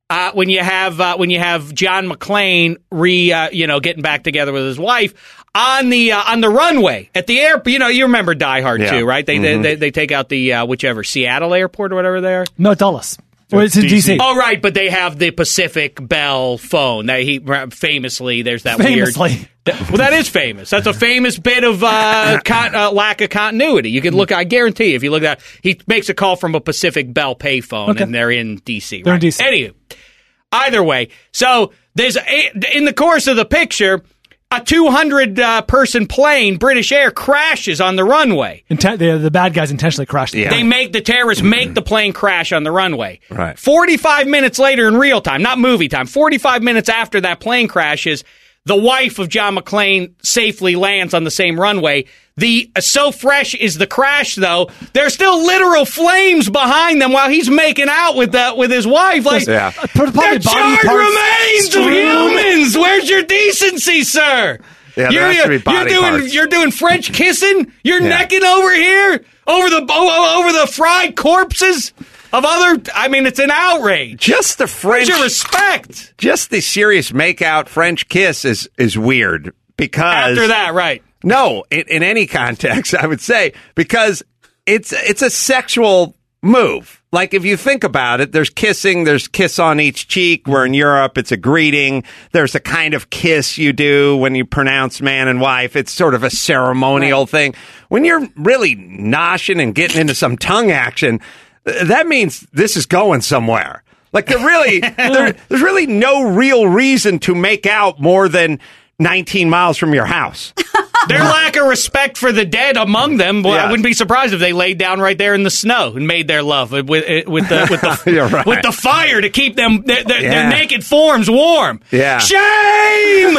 Uh, when you have uh, when you have John McClane re uh, you know getting back together with his wife on the uh, on the runway at the airport. You know, you remember Die Hard Yeah. too, right? They, Mhm. they they take out the uh, whichever Seattle airport or whatever they are. No, Dulles. Well, it's in D C. Oh, right, but they have the Pacific Bell phone. That he famously there's that Famously. weird. That, well, that is famous. That's a famous bit of uh, con, uh, lack of continuity. You can look. I guarantee you, if you look at, he makes a call from a Pacific Bell payphone, Okay. and they're in D C. They're in right? D C. Anyway, either way, so there's a, in the course of the picture, a two hundred uh, person plane, British Air, crashes on the runway. Inten- the, the bad guys intentionally crashed. Yeah. They make the terrorists make the plane crash on the runway. Right. forty-five minutes later in real time, not movie time, forty-five minutes after that plane crashes, the wife of John McClane safely lands on the same runway. The uh, so fresh is the crash, though. There's still literal flames behind them while he's making out with the, with his wife. Like, Yeah. Probably they're body charred parts remains of strewn. humans. Where's your decency, sir? Yeah, there you're, has to be you're body doing parts. you're doing French kissing. You're Yeah. necking over here over the o- over the fried corpses of other. I mean, it's an outrage. Just the French, Where's your respect? just the serious make-out French kiss is is weird because After that, right? No, in, in any context, I would say, because it's it's a sexual move. Like, if you think about it, there's kissing, there's kiss on each cheek, where in Europe it's a greeting. There's a kind of kiss you do when you pronounce man and wife. It's sort of a ceremonial Right. thing. When you're really noshing and getting into some tongue action, th- that means this is going somewhere. Like, there really, there, there's really no real reason to make out more than nineteen miles from your house. Their lack of respect for the dead among them. Well, Yeah. I wouldn't be surprised if they laid down right there in the snow and made their love with with the with the, You're right. with the fire to keep them their, their, Yeah. their naked forms warm. Yeah. Shame,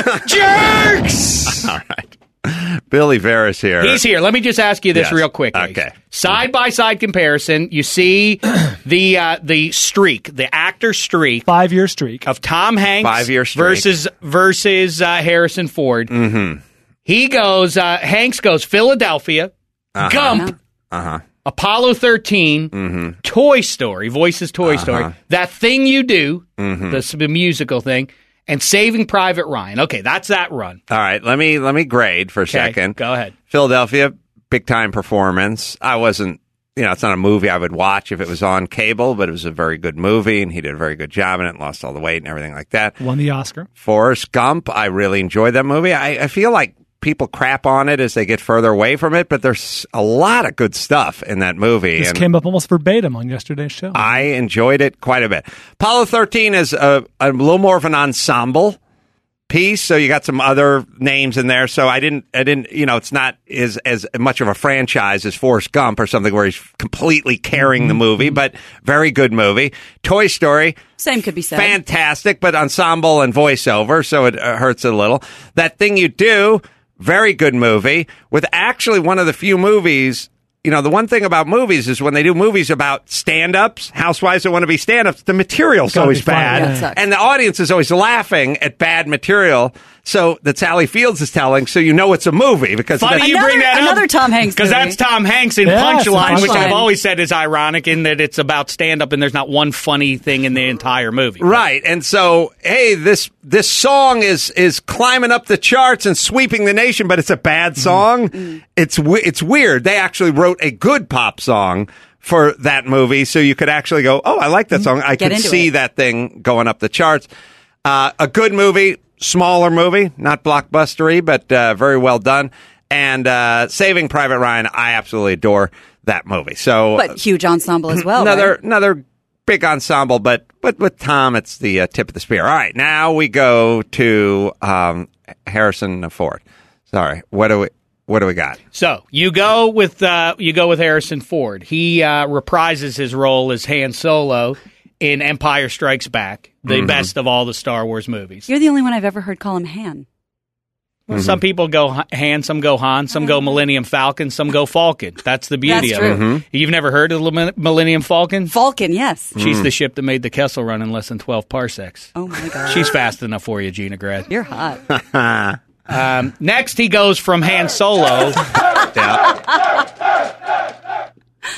jerks. All right. Billy Veras here. He's here. Let me just ask you this Yes. real quick. Okay. Side by side comparison. You see the uh, the streak, the actor streak Five year streak. of Tom Hanks Five-year streak. versus versus uh, Harrison Ford. Mm-hmm. He goes. Uh, Hanks goes Philadelphia, Gump, Uh-huh. Apollo thirteen, Mm-hmm. Toy Story, voices Toy Uh-huh. Story, That Thing You Do, Mm-hmm. the, the musical thing, and Saving Private Ryan. Okay, that's that run. All right, let me let me grade for a Okay, second. go ahead. Philadelphia, big time performance. I wasn't, you know, it's not a movie I would watch if it was on cable, but it was a very good movie, and he did a very good job in it, and lost all the weight and everything like that. Won the Oscar. Forrest Gump, I really enjoyed that movie. I, I feel like people crap on it as they get further away from it, but there's a lot of good stuff in that movie. This and came up almost verbatim on yesterday's show. I enjoyed it quite a bit. Apollo thirteen is a, a little more of an ensemble piece, so you got some other names in there. So I didn't, I didn't, you know, it's not as as much of a franchise as Forrest Gump or something where he's completely carrying the movie, but very good movie. Toy Story, Same could be said. fantastic, but ensemble and voiceover, so it uh, hurts a little. That Thing You Do, very good movie, with actually one of the few movies. You know, the one thing about movies is when they do movies about stand-ups, housewives that want to be stand-ups, the material's Gotta always be funny, bad. yeah. That sucks. And the audience is always laughing at bad material. So that Sally Fields is telling, so you know it's a movie because Funny that's- you Another- bring that up. another Tom Hanks Because movie. that's Tom Hanks in Yeah, it's a Punchline, which Punchline. I've always said is ironic in that it's about stand-up and there's not one funny thing in the entire movie. Right. And so, hey, this this song is is climbing up the charts and sweeping the nation, but it's a bad song. It's we- it's weird. They actually wrote a good pop song for that movie, so you could actually go, "Oh, I like that song." I Get could into see it. that thing going up the charts. Uh, a good movie, smaller movie, not blockbustery, but uh, very well done. And uh, Saving Private Ryan, I absolutely adore that movie. So, But huge ensemble as well. another right? another big ensemble, but but with Tom, it's the uh, tip of the spear. All right, now we go to um, Harrison Ford. Sorry, what do we what do we got? So you go with uh, you go with Harrison Ford. He uh, reprises his role as Han Solo in Empire Strikes Back, the Mm-hmm. best of all the Star Wars movies. You're the only one I've ever heard call him Han. Well, Some people go H- Han, some go Han, some go Millennium Falcon, some go Falcon. That's the beauty That's of true. it. You've never heard of the Millen- Millennium Falcon? Falcon, yes. She's the ship that made the Kessel Run in less than twelve parsecs. Oh my God. She's fast enough for you, Gina Grad. You're hot. Um, next, he goes from Han Solo Yeah.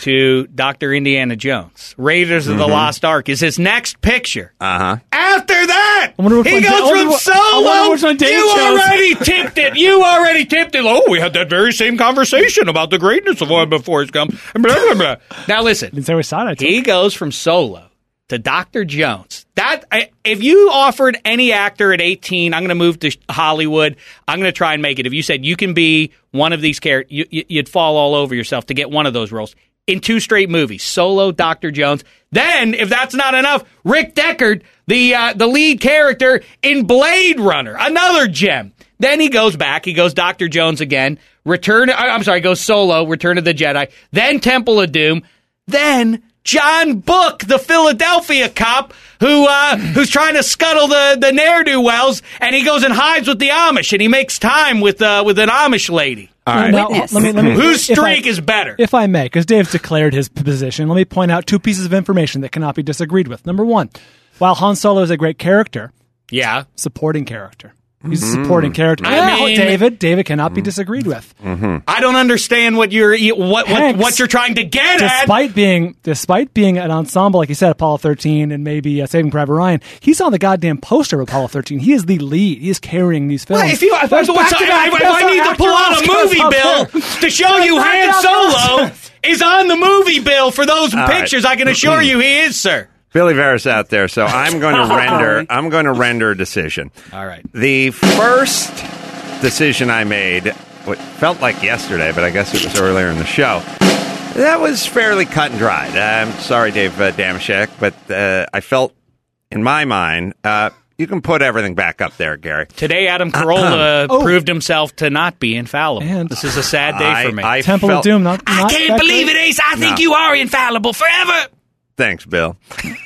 to Doctor Indiana Jones. Raiders of Mm-hmm. the Lost Ark is his next picture. Uh-huh. After that, I wonder which he one- goes I wonder from what- I wonder Solo. which one Dave You chose. already tipped it. You already tipped it. Oh, we had that very same conversation about the greatness of one before it's come. Blah, blah, blah. Now listen. Didn't say which side I took. He goes from Solo to Doctor Jones. That I, if you offered any actor at eighteen, I'm going to move to Hollywood. I'm going to try and make it. If you said you can be one of these characters, you, you, you'd fall all over yourself to get one of those roles in two straight movies: Solo, Doctor Jones. Then, if that's not enough, Rick Deckard, the uh, the lead character in Blade Runner, another gem. Then he goes back. He goes Doctor Jones again. Return. I'm sorry. Goes Solo. Return of the Jedi. Then Temple of Doom. Then John Book, the Philadelphia cop who uh, who's trying to scuttle the, the ne'er-do-wells, and he goes and hides with the Amish, and he makes time with uh, with an Amish lady. All right. Now, Witness. let me, let me, Whose if I- streak is better? If I may, because Dave's declared his position, let me point out two pieces of information that cannot be disagreed with. Number one, while Han Solo is a great character, Yeah. supporting character. He's a supporting character. I Yeah, mean- David, David cannot be disagreed with. I don't understand what you're you- what what, Hanks, what you're trying to get at. Despite being, despite being an ensemble, like you said, Apollo thirteen and maybe uh, Saving Private Ryan, he's on the goddamn poster of Apollo thirteen. He is the lead. He is carrying these films. Well, if you if, I- There's if back-to-back I- if I need to pull out a Oscars movie out bill there. to show you Han Solo is on the movie bill for those All right. pictures, I can assure you he is, sir. Billy Vera's out there, so I'm going to render. I'm going to render a decision. All right. The first decision I made, what felt like yesterday, but I guess it was earlier in the show. That was fairly cut and dried. I'm sorry, Dave uh, Damashek, but uh, I felt, in my mind, uh, you can put everything back up there, Gary. Today, Adam Carolla Oh. proved himself to not be infallible. And- this is a sad day I- for me. I Temple felt- of Doom. Not, I not can't that believe great. it, Ace. I think No. you are infallible forever. Thanks, Bill.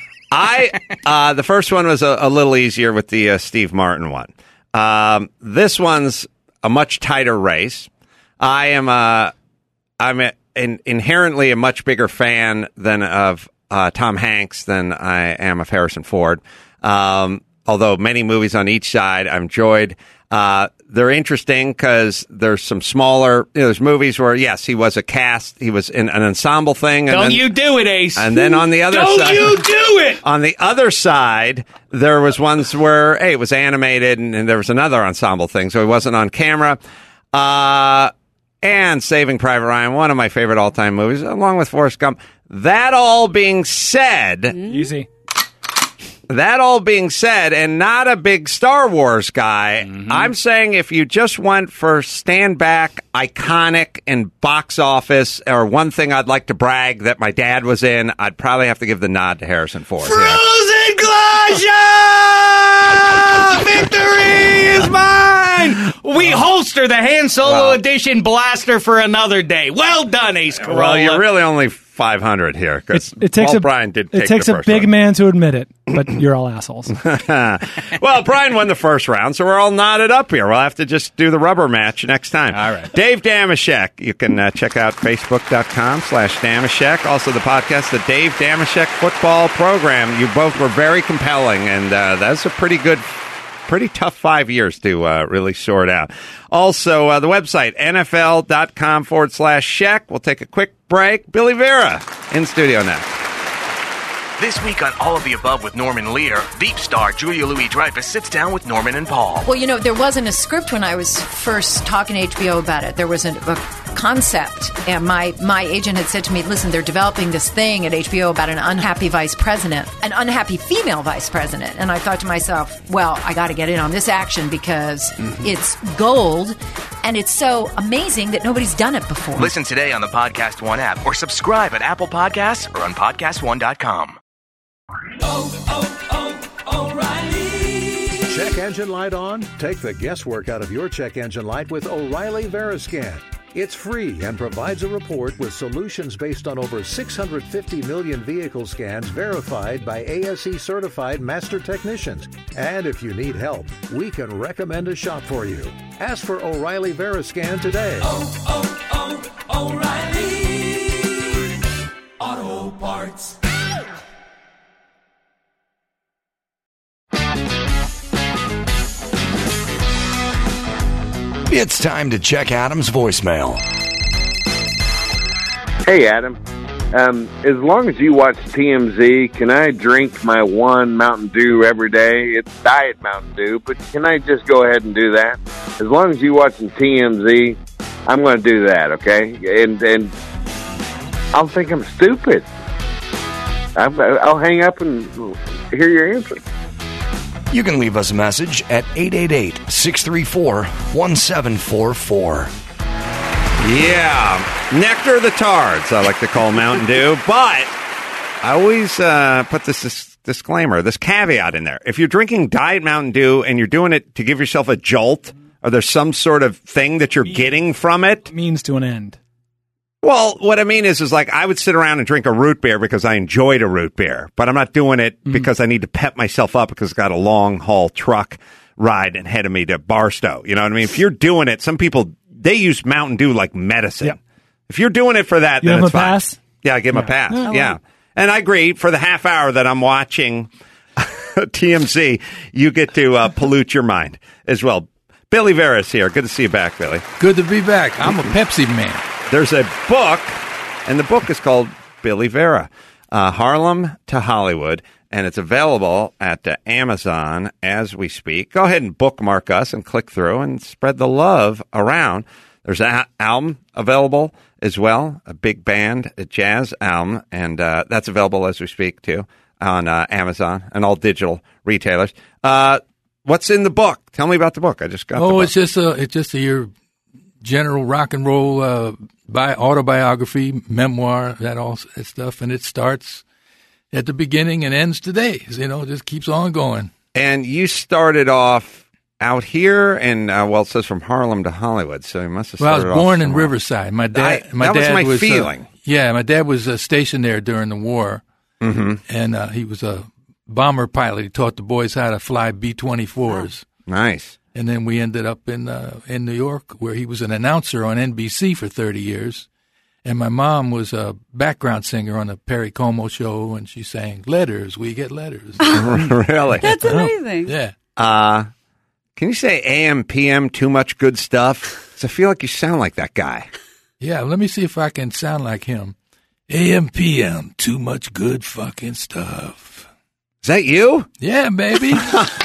I uh, the first one was a, a little easier with the uh, Steve Martin one. Um, this one's a much tighter race. I am a, I'm a, in, inherently a much bigger fan than of uh, Tom Hanks than I am of Harrison Ford. Um, although many movies on each side I've enjoyed. Uh, they're interesting because there's some smaller, you know, there's movies where, yes, he was a cast, he was in an ensemble thing. And Don't then, you do it, Ace. And then on the other Don't side. you do it. On the other side, there was ones where, hey, it was animated and, and there was another ensemble thing, so it wasn't on camera. Uh, and Saving Private Ryan, one of my favorite all-time movies, along with Forrest Gump. That all being said, Easy. that all being said, and not a big Star Wars guy, I'm saying if you just went for stand back, iconic, and box office, or one thing I'd like to brag that my dad was in, I'd probably have to give the nod to Harrison Ford. here. Frozen Glasha! Victory is mine! We holster the Han Solo Well- edition blaster for another day. Well done, Ace Carolla. Well, you're really only five hundred here because It takes Paul a Bryan did. It take takes the a first big one. man to admit it, but you're all assholes. Well, Brian won the first round, so we're all knotted up here. We'll have to just do the rubber match next time. All right. Dave Damashek. You can uh, check out facebook.com slash Damashek. Also the podcast, the Dave Damashek Football Program. You both were very compelling, and uh, that's a pretty good, pretty tough five years to uh, really sort out. Also, uh, the website, nfl.com forward slash Sheck. We'll take a quick break. Billy Vera in studio next. This week on All of the Above with Norman Lear, Veep star Julia Louis-Dreyfus sits down with Norman and Paul. Well, you know, there wasn't a script when I was first talking to H B O about it. There was a, a concept, and my, my agent had said to me, listen, they're developing this thing at H B O about an unhappy vice president, an unhappy female vice president. And I thought to myself, well, I got to get in on this action because mm-hmm. it's gold, and it's so amazing that nobody's done it before. Listen today on the Podcast One app or subscribe at Apple Podcasts or on podcast one dot com. oh, oh, O'Reilly. Check engine light on? Take the guesswork out of your check engine light with O'Reilly Veriscan. It's free and provides a report with solutions based on over six hundred fifty million vehicle scans verified by A S E certified master technicians. And if you need help, we can recommend a shop for you. Ask for O'Reilly Veriscan today. oh, oh, oh, O'Reilly Auto Parts. It's time to check Adam's voicemail. Hey, Adam. Um, as long as you watch T M Z, can I drink my one Mountain Dew every day? It's Diet Mountain Dew, but can I just go ahead and do that? As long as you watching T M Z, I'm going to do that, okay? And and I'll think I'm stupid. I'll, I'll hang up and hear your answer. You can leave us a message at eight eight eight, six three four, one seven four four. Yeah, nectar of the tards, I like to call Mountain Dew, but I always uh, put this, this disclaimer, this caveat in there. If you're drinking Diet Mountain Dew and you're doing it to give yourself a jolt, or there's some sort of thing that you're getting from it, means to an end. Well, what I mean is, is like I would sit around and drink a root beer because I enjoyed a root beer, but I'm not doing it mm-hmm. because I need to pep myself up because I've got a long haul truck ride ahead of me to Barstow. You know what I mean? If you're doing it, some people, they use Mountain Dew like medicine. Yep. If you're doing it for that, you then give it's them a fine. pass? Yeah, I give them yeah. a pass. No, yeah. And I agree, for the half hour that I'm watching T M Z, you get to uh, pollute your mind as well. Billy Vera's here. Good to see you back, Billy. Good to be back. I'm a Pepsi man. There's a book, and the book is called Billy Vera, uh, Harlem to Hollywood, and it's available at uh, Amazon as we speak. Go ahead and bookmark us and click through and spread the love around. There's an album available as well, a big band, a jazz album, and uh, that's available as we speak, too, on uh, Amazon and all digital retailers. Uh, what's in the book? Tell me about the book. I just got oh, the book. it's just a, it's just a, your general rock and roll uh, bi- autobiography, memoir, that all that stuff, and it starts at the beginning and ends today. You know, it just keeps on going. And you started off out here, and uh, well, it says from Harlem to Hollywood, so you must have well, started I was born off in Riverside. My dad, I, my that dad was my was, feeling. Uh, yeah, my dad was uh, stationed there during the war, mm-hmm. and uh, he was a bomber pilot. He taught the boys how to fly B twenty-fours. Oh, nice. And then we ended up in uh, in New York, where he was an announcer on N B C for thirty years. And my mom was a background singer on the Perry Como show, and she sang "Letters, We Get Letters." Really? That's amazing. Yeah. Uh, can you say A M, P M, too much good stuff? Because I feel like you sound like that guy. Yeah, let me see if I can sound like him. A M, P M, too much good fucking stuff. Is that you? Yeah, baby.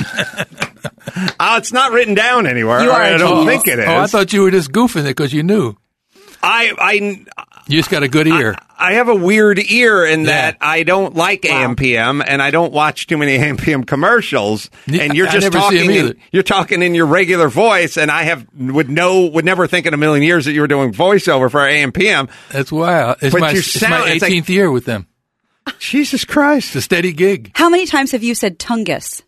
Oh, it's not written down anywhere. You are I don't oh, think it is. Oh, I thought you were just goofing it because you knew. I, I, you just got a good ear. I, I have a weird ear in Yeah. that I don't like wow. A M P M, and I don't watch too many A M P M commercials. And you're I just never see talking. them either. In, you're talking in your regular voice, and I have would know would never think in a million years that you were doing voiceover for A M P M. That's wild. It's But my, you it's sound- my it's like- eighteenth year with them. Jesus Christ, It's a steady gig. How many times have you said Tungus?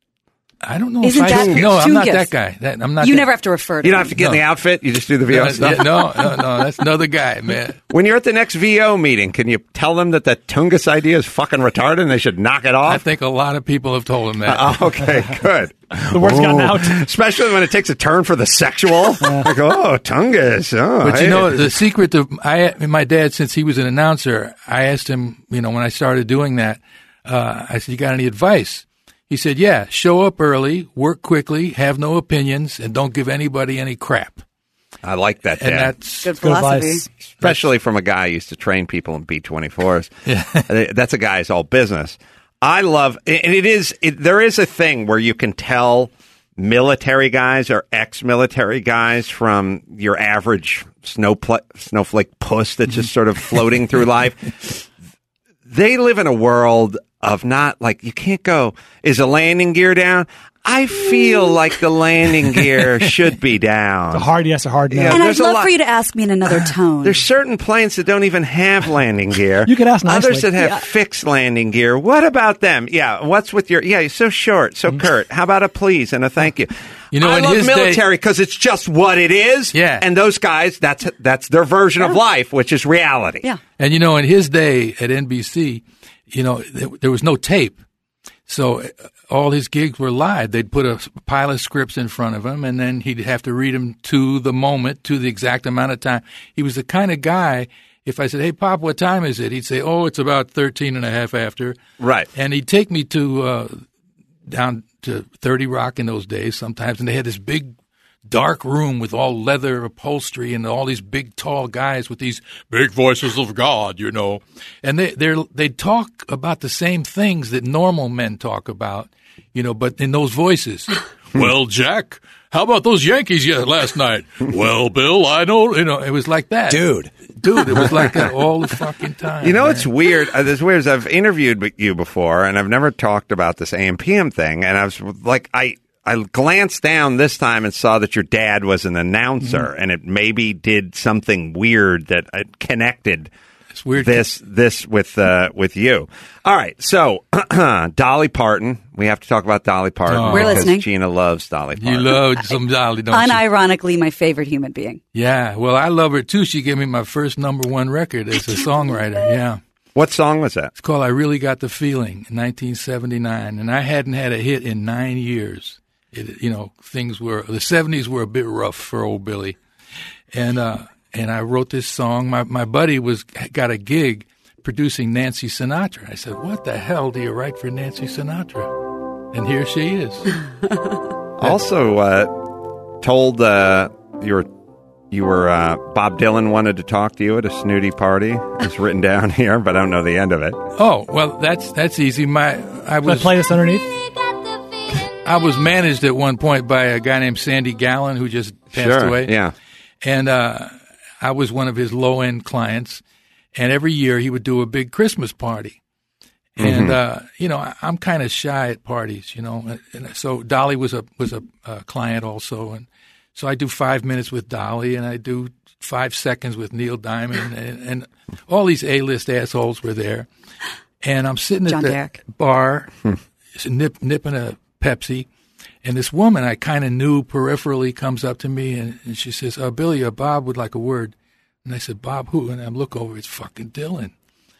I don't know. Isn't if I, that no, I'm not Tungus? that guy. That, I'm not. You that, never have to refer to you don't him. have to get in No. the outfit. You just do the V O no, stuff. yeah, no, no, no. That's another guy, man. When you're at the next V O meeting, can you tell them that that Tungus idea is fucking retarded and they should knock it off? I think a lot of people have told him that. Uh, okay, good. The word's gotten Ooh. out. Especially when it takes a turn for the sexual. Like, oh, Tungus. Oh, But you hey. know, the secret to I, my dad, since he was an announcer, I asked him, you know, when I started doing that, uh, I said, "You got any advice?" He said, "Yeah, show up early, work quickly, have no opinions, and don't give anybody any crap." I like that, Dad. And that's Good philosophy. Especially from a guy who used to train people in B twenty-fours. Yeah. That's a guy's all business. I love, and it is, it, there is a thing where you can tell military guys or ex-military guys from your average snowpla- snowflake puss that's just sort of floating through life. They live in a world of not like, you can't go, is a landing gear down? I feel like the landing gear should be down. A hard yes, a hard no. Yeah, And I'd there's a love lot- for you to ask me in another tone. There's certain planes that don't even have landing gear. You could ask nicely. Others that have Yeah. fixed landing gear. What about them? Yeah, what's with your, yeah, you're so short, so curt. How about a please and a thank you? You know, I in love his day- military because it's just what it is. Yeah. And those guys, that's that's their version of life, which is reality. Yeah. And you know, in his day at N B C, you know, there, there was no tape. So uh, all his gigs were live. They'd put a pile of scripts in front of him, and then he'd have to read them to the moment, to the exact amount of time. He was the kind of guy, if I said, "Hey, Pop, what time is it?" He'd say, "Oh, it's about thirteen and a half after." Right. And he'd take me to uh, down to thirty Rock in those days sometimes, and they had this big dark room with all leather upholstery and all these big, tall guys with these big voices of God, you know. And they they they talk about the same things that normal men talk about, you know, but in those voices. Well, Jack, how about those Yankees yet last night? Well, Bill, I know, you know, it was like that. Dude. Dude, it was like that all the fucking time. You know, man. it's weird. Uh, it's weird is I've interviewed you before, and I've never talked about this A M P M thing. And I was like, I I glanced down this time and saw that your dad was an announcer, mm-hmm. and it maybe did something weird that uh, connected it's weird. this this with uh, with you. All right, so Dolly Parton. We have to talk about Dolly Parton. Oh. We're because listening. Gina loves Dolly Parton. You love some Dolly, don't you? Unironically, my favorite human being. Yeah, well, I love her too. She gave me my first number one record as a songwriter. Yeah. What song was that? It's called I Really Got the Feeling in nineteen seventy-nine, and I hadn't had a hit in nine years. It, you know, things were, the seventies were a bit rough for old Billy. And uh, and I wrote this song. My my buddy was got a gig producing Nancy Sinatra. I said, what the hell do you write for Nancy Sinatra? And here she is. Also uh, told uh, you were, you were uh, Bob Dylan wanted to talk to you at a snooty party. It's written down here, but I don't know the end of it. Oh, well, that's that's easy. My I was Can I play this underneath? I was managed at one point by a guy named Sandy Gallen who just passed Sure, away. yeah. And uh, I was one of his low-end clients. And every year he would do a big Christmas party. And, Mhm. uh, you know, I, I'm kind of shy at parties, you know. And, and so Dolly was a was a, a client also. And so I do five minutes with Dolly and I do five seconds with Neil Diamond. And, and all these A-list assholes were there. And I'm sitting John at the Derek. bar, nip, nipping a Pepsi. And this woman I kind of knew peripherally comes up to me and, and she says, uh, Billy, uh, Bob would like a word. And I said, Bob who? And I look over, it's fucking Dylan.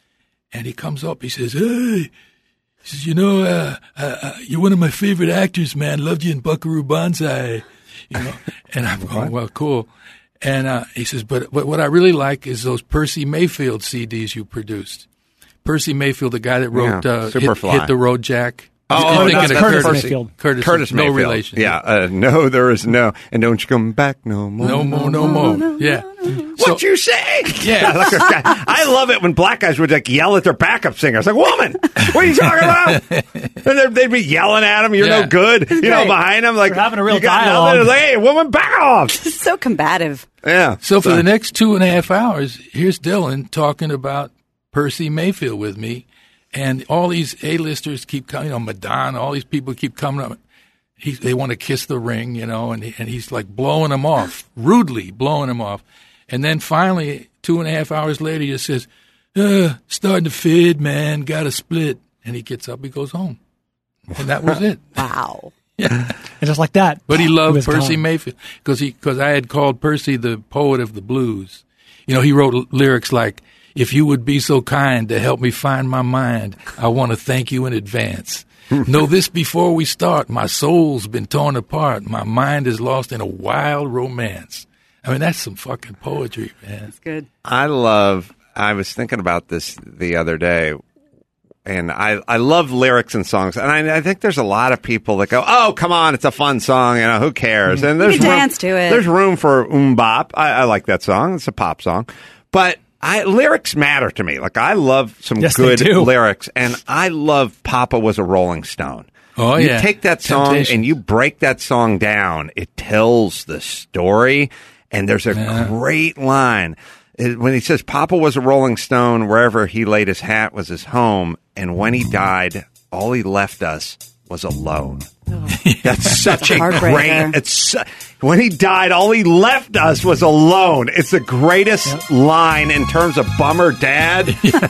And he comes up, he says, hey, he says, you know, uh, uh, uh, you're one of my favorite actors, man. Loved you in Buckaroo Banzai. You know, and I'm going, well, cool. And uh, he says, but, but what I really like is those Percy Mayfield C Ds you produced. Percy Mayfield, the guy that wrote Yeah, uh, hit, Superfly. hit the Road Jack. Oh, I'm oh, thinking that's of Curtis Curtis Mayfield. Curtis, Curtis no Mayfield. relation. Yeah, uh, no, there is no, and don't you come back no more. No more, no more. Yeah. What you say? Yeah. Like a guy- I love it when black guys would like yell at their backup singers, like, "Woman, what are you talking about?" And they'd- they'd be yelling at him. You're Yeah. no good. You know, great. behind him, like We're having a real you got dialogue. nothing. It's like, hey, woman, back off. So combative. Yeah. So for the next two and a half hours, here's Dylan talking about Percy Mayfield with me, and all these A-listers keep coming. You know, Madonna, all these people keep coming up. He, they want to kiss the ring, you know, and he, and he's like blowing them off, rudely blowing them off. And then finally, two and a half hours later, he just says, uh, starting to fade, man, got to split. And he gets up, he goes home. And that was it. Wow. Yeah. And just like that. But he It loved was Percy gone. Mayfield because he because I had called Percy the poet of the blues. You know, he wrote l- lyrics like, if you would be so kind to help me find my mind, I want to thank you in advance. Know this before we start. My soul's been torn apart. My mind is lost in a wild romance. I mean, that's some fucking poetry, man. That's good. I love. I was thinking about this the other day, and I I love lyrics and songs, and I, I think there's a lot of people that go, "Oh, come on, it's a fun song, you know, who cares?" And there's can room, dance to it. There's room for um bop. I, I like that song. It's a pop song, but. I, lyrics matter to me. Like, I love some Yes, they good do. lyrics, and I love Papa Was a Rolling Stone. Oh, you yeah. take that song Temptations. and you break that song down, it tells the story, and there's a Yeah. great line. It- when he says, Papa was a Rolling Stone, wherever he laid his hat was his home, and when he died, all he left us was alone. That's such a Heartbreaker. great. It's su- when he died, all he left us was alone. It's the greatest line in terms of bummer dad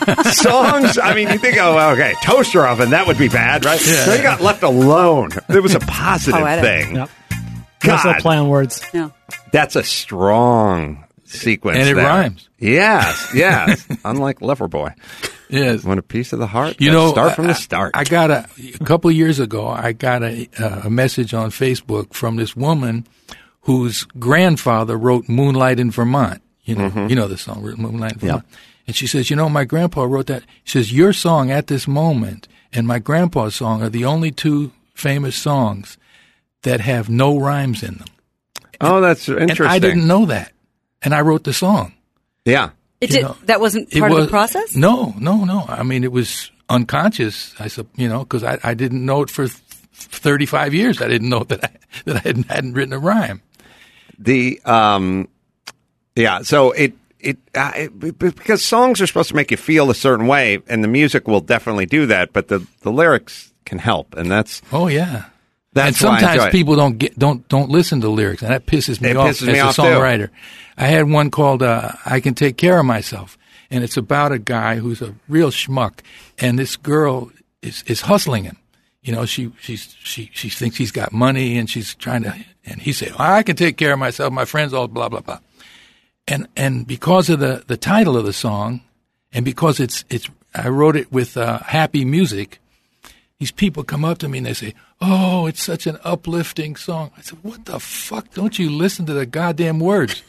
songs. I mean, you think, oh, okay, toaster oven, that would be bad, right? Yeah. So he got left alone. It was a positive Poetic. thing. Yep. Nice little God, play on words. No. that's a strong sequence, And it there. rhymes. Yes, yes. Unlike Loverboy. Yes. Want a piece of the heart? You Let's know, start from I- the start. I got a, a couple of years ago. I got a, a message on Facebook from this woman whose grandfather wrote "Moonlight in Vermont." You know, Mm-hmm. you know the song "Moonlight in Vermont." And she says, "You know, my grandpa wrote that." She says, "Your song at this moment and my grandpa's song are the only two famous songs that have no rhymes in them." Oh, that's And interesting. I didn't know that, and I wrote the song. Yeah. It You did, know, that wasn't It part was- of the process? No, no, no. I mean, it was unconscious. I sup- you know, because I, I didn't know it for th- thirty-five years. I didn't know that I that I hadn't, hadn't written a rhyme. The um, yeah. So it it, uh, it because songs are supposed to make you feel a certain way, and the music will definitely do that. But the the lyrics can help, and that's Oh yeah. that's and why I sometimes enjoy it. people don't get don't don't listen to lyrics, and that pisses me It off pisses as me a off, too. songwriter. I had one called uh, "I Can Take Care of Myself," and it's about a guy who's a real schmuck, and this girl is is hustling him. You know, she she's she she thinks he's got money, and she's trying to, and he said, "I can take care of myself. My friends all blah blah blah," and and because of the the title of the song, and because it's it's I wrote it with uh, happy music. These people come up to me and they say, "Oh, it's such an uplifting song." I said, "What the fuck? Don't you listen to the goddamn words?"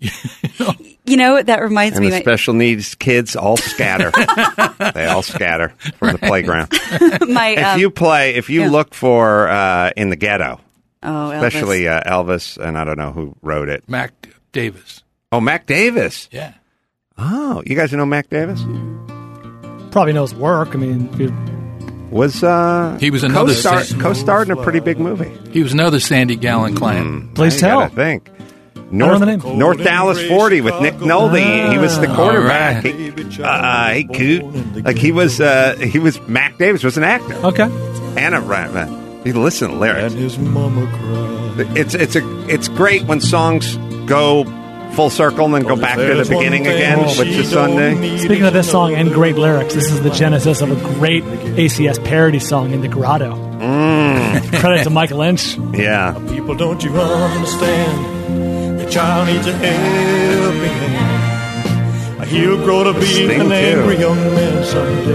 You know, that reminds And me. the special needs kids all scatter. They all scatter from the playground. my, If um, you play, if you yeah. look for uh, In the Ghetto, Oh, Elvis. especially uh, Elvis, and I don't know who wrote it. Mac Davis. Oh, Mac Davis. Yeah. Oh, you guys know Mac Davis? Probably knows work. I mean, if you- Was uh, He was another co-star, Sa- co-starred in a pretty big movie. He was another Sandy Gallen client. Please I tell. gotta think. I don't know North, the name. North Dallas forty with Nick Nolte. He was the Ah. quarterback. All He, uh, he coot. Like he was. Uh, he was. Mac Davis was an actor. Okay. And a rapper. You listen to lyrics. And his mama cried. It's it's a it's great when songs go full circle and then go back to the beginning again, which is Sunday. Speaking of this song and great lyrics, this is the genesis of a great A C S parody song in the Grotto. Mm. Credit to Michael Lynch. Yeah. People, don't you understand? Your child needs a helping hand. He'll grow to be Sting, an too. angry young man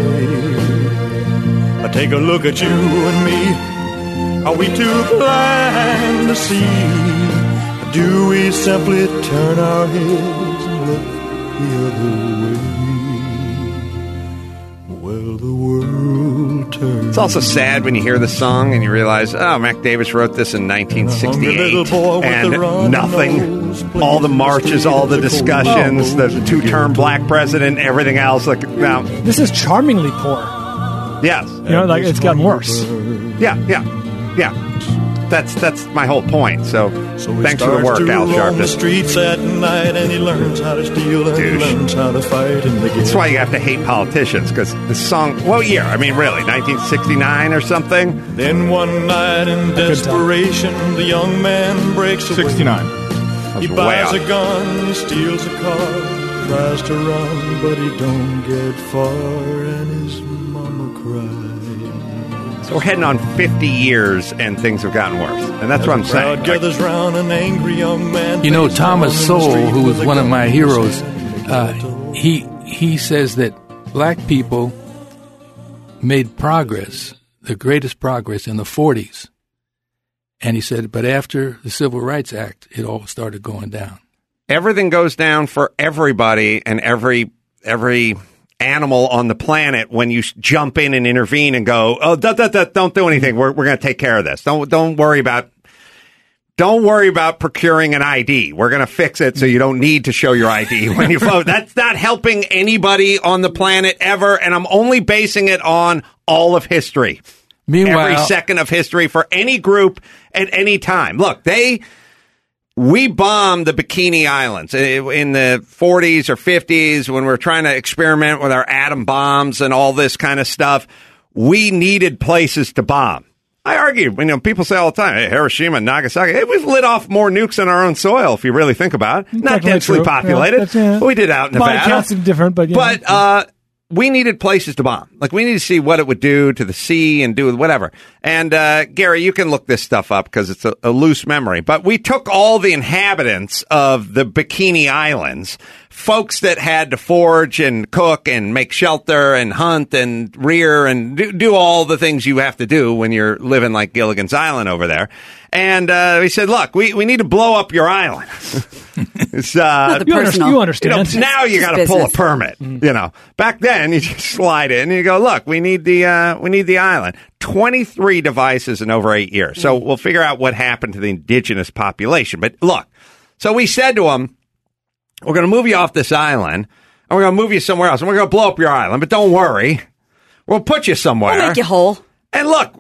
someday. I take a look at you and me. Are we too blind to see? Or do we simply turn our heads and look the other way? Well, the world turns. It's also sad when you hear the song and you realize, oh, Mac Davis wrote this in nineteen sixty-eight, and nothing. All the marches, all the discussions, the two-term black president, everything else. Like now, This is charmingly poor. yes, You know, like it's gotten worse. yeah, yeah, yeah. That's that's my whole point. So, So he thanks for the starts work, to Al roam the Sharpton. streets at night, and he learns how to steal, and Douche. he learns how to fight in the game. That's why you have to hate politicians, because the song. What year? I mean, really, nineteen sixty-nine or something. Then one night in desperation, the young man breaks away. sixty-nine. He Way buys off. a gun, steals a car, tries to run, but he don't get far, and his mama cries. So we're heading on fifty years, and things have gotten worse, and that's what I'm saying. Crowd gathers round an angry young man. You know, face Thomas down in the Sowell, street who was with a one of gun my in his heroes, hand. uh, he he says that black people made progress, the greatest progress, in the forties. And he said, but after the Civil Rights Act, it all started going down. Everything goes down for everybody and every every animal on the planet when you s- jump in and intervene and go, oh, da, da, da, don't do anything. We're we're going to take care of this. Don't don't worry about don't worry about procuring an I D. We're going to fix it so you don't need to show your I D when you vote. That's not helping anybody on the planet ever, and I'm only basing it on all of history. Meanwhile, Every second of history for any group at any time. Look, they we bombed the Bikini Islands in the forties or fifties when we were trying to experiment with our atom bombs and all this kind of stuff. We needed places to bomb. I argue, you know, people say all the time, hey, Hiroshima, Nagasaki, it was lit off more nukes on our own soil, if you really think about it. Not Technically densely true. populated. Yeah, that's, yeah. But we did out in Body Nevada. counts are different, but yeah. But uh, we needed places to bomb. Like, we needed to see what it would do to the sea and do whatever. And, uh, Gary, you can look this stuff up because it's a, a loose memory. But we took all the inhabitants of the Bikini Islands, folks that had to forage and cook and make shelter and hunt and rear and do, do all the things you have to do when you're living like Gilligan's Island over there. And uh, we said, look, we, we need to blow up your island. it's, uh, Not the you, under- personal. you understand. you know, now you It's got to pull a business. permit. You know, back then you just slide in and you go, look, we need the uh, we need the island. twenty-three devices in over eight years. So we'll figure out what happened to the indigenous population. But look, so we said to them, we're going to move you off this island, and we're going to move you somewhere else, and we're going to blow up your island. But don't worry. We'll put you somewhere. We'll make you whole. And look,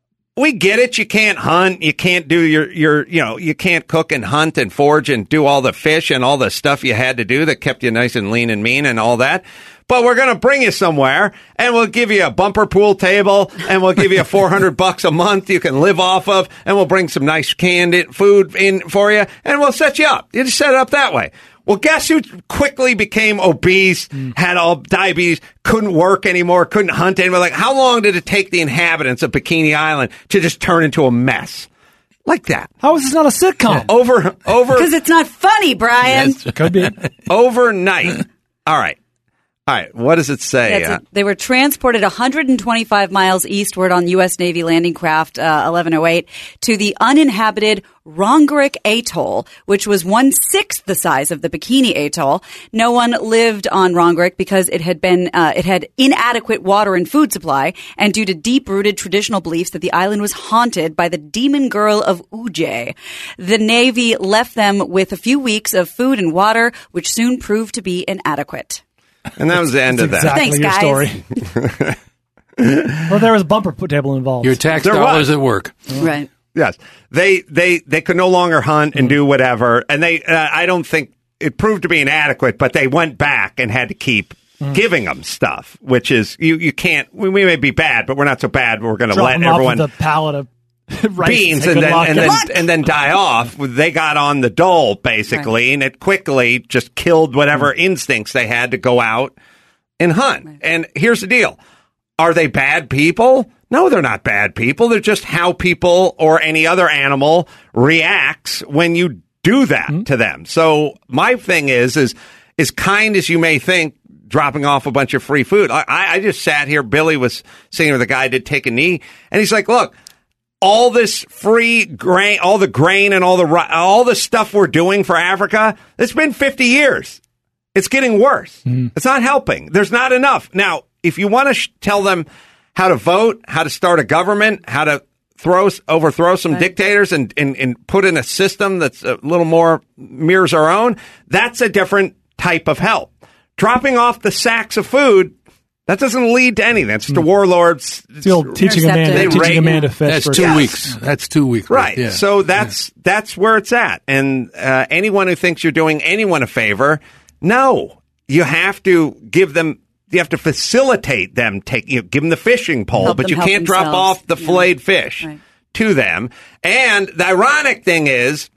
we get it. You can't hunt. You can't do your, your, you know, you can't cook and hunt and forage and do all the fish and all the stuff you had to do that kept you nice and lean and mean and all that. But we're going to bring you somewhere, and we'll give you a bumper pool table, and we'll give you four hundred bucks a month you can live off of, and we'll bring some nice canned food in for you, and we'll set you up. You just set it up that way. Well, guess who quickly became obese, mm. had all diabetes, couldn't work anymore, couldn't hunt anymore? Like, how long did it take the inhabitants of Bikini Island to just turn into a mess? Like that. How is this not a sitcom? Over, over. Because it's not funny, Brian. Yes, could be. Overnight. All right. All right, what does it say? Yeah, a, they were transported one hundred twenty-five miles eastward on U S Navy landing craft uh, eleven oh eight to the uninhabited Rongerik Atoll, which was one-sixth the size of the Bikini Atoll. No one lived on Rongerik because it had been uh, it had inadequate water and food supply, and due to deep-rooted traditional beliefs that the island was haunted by the demon girl of Uje. The Navy left them with a few weeks of food and water, which soon proved to be inadequate. And that was the end That's of that. Exactly Thanks, your guys. story. Well, there was a bumper table involved. Your tax There dollars was. at work. Right. Yes, they they they could no longer hunt and do whatever, and they uh, I don't think it proved to be inadequate, but they went back and had to keep mm. giving them stuff, which is you you can't. We, we may be bad, but we're not so bad. But we're going to let them off everyone with a pallet of rice beans and, and then luck. and then and then die off. They got on the dole basically, right. and it quickly just killed whatever mm. instincts they had to go out and hunt. Right. And here's the deal: are they bad people? No, they're not bad people. They're just how people or any other animal reacts when you do that mm-hmm. to them. So my thing is, is as kind as you may think, dropping off a bunch of free food. I, I just sat here. Billy was sitting with the guy did take a knee, and he's like, "Look, all this free grain, all the grain, and all the all the stuff we're doing for Africa. It's been fifty years. It's getting worse. Mm-hmm. It's not helping. There's not enough. Now, if you want to sh- tell them how to vote, how to start a government, how to throw overthrow some right. dictators and, and, and put in a system that's a little more mirrors our own, that's a different type of help. Dropping off the sacks of food, that doesn't lead to anything. It's the warlords. It's the old teaching a man, teaching raid, a man to fish. That's two yes. weeks. That's two weeks. Right. Yeah. So that's yeah. that's where it's at. And uh, anyone who thinks you're doing anyone a favor, no. You have to give them... You have to facilitate them, take you know, give them the fishing pole, help but you can't themselves. drop off the filleted yeah. fish right. to them. And the ironic thing is,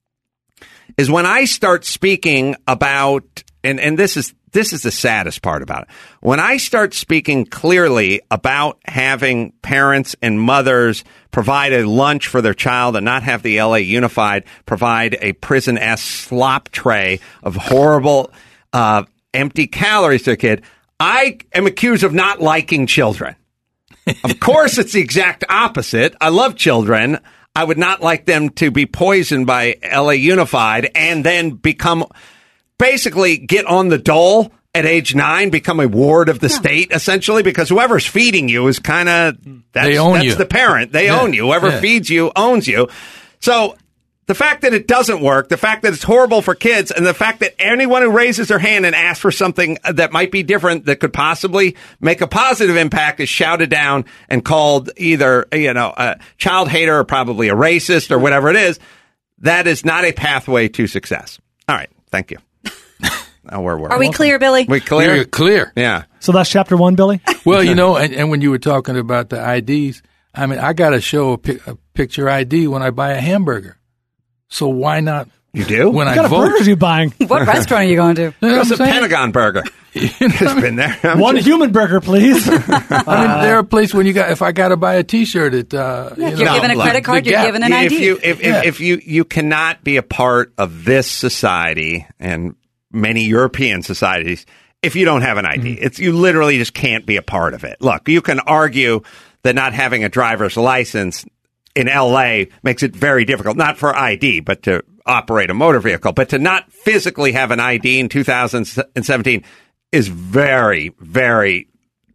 is when I start speaking about, and, and this is this is the saddest part about it, when I start speaking clearly about having parents and mothers provide a lunch for their child and not have the L A Unified provide a prison-esque slop tray of horrible, uh, empty calories to a kid, I am accused of not liking children. Of course, it's the exact opposite. I love children. I would not like them to be poisoned by L A Unified and then become, basically get on the dole at age nine, become a ward of the yeah. state, essentially, because whoever's feeding you is kind of, that's, they own that's you. the parent. They yeah. own you. Whoever yeah. feeds you owns you. So the fact that it doesn't work, the fact that it's horrible for kids, and the fact that anyone who raises their hand and asks for something that might be different that could possibly make a positive impact is shouted down and called either, you know, a child hater or probably a racist or whatever it is, that is not a pathway to success. All right. Thank you. Now where were Are we clear, Billy? We clear? You're clear. Yeah. So that's chapter one, Billy? Well, you know, and, and when you were talking about the I Ds, I mean, I got to show a, pic, a picture I D when I buy a hamburger. So why not? You do? When what I kind vote? of burgers are you buying? What restaurant are you going to? It's a Pentagon burger. It's been there. I'm One just, human burger, please. I mean, there are places when you got. If I got to buy a T-shirt, at uh, Yeah, you if you're know, given a look, credit card, the you're Gap. given an I D. if you if, Yeah. if, if you you cannot be a part of this society and many European societies if you don't have an I D. Mm-hmm. It's you literally just can't be a part of it. Look, you can argue that not having a driver's license in L A makes it very difficult, not for I D, but to operate a motor vehicle. But to not physically have an I D in two thousand seventeen is very, very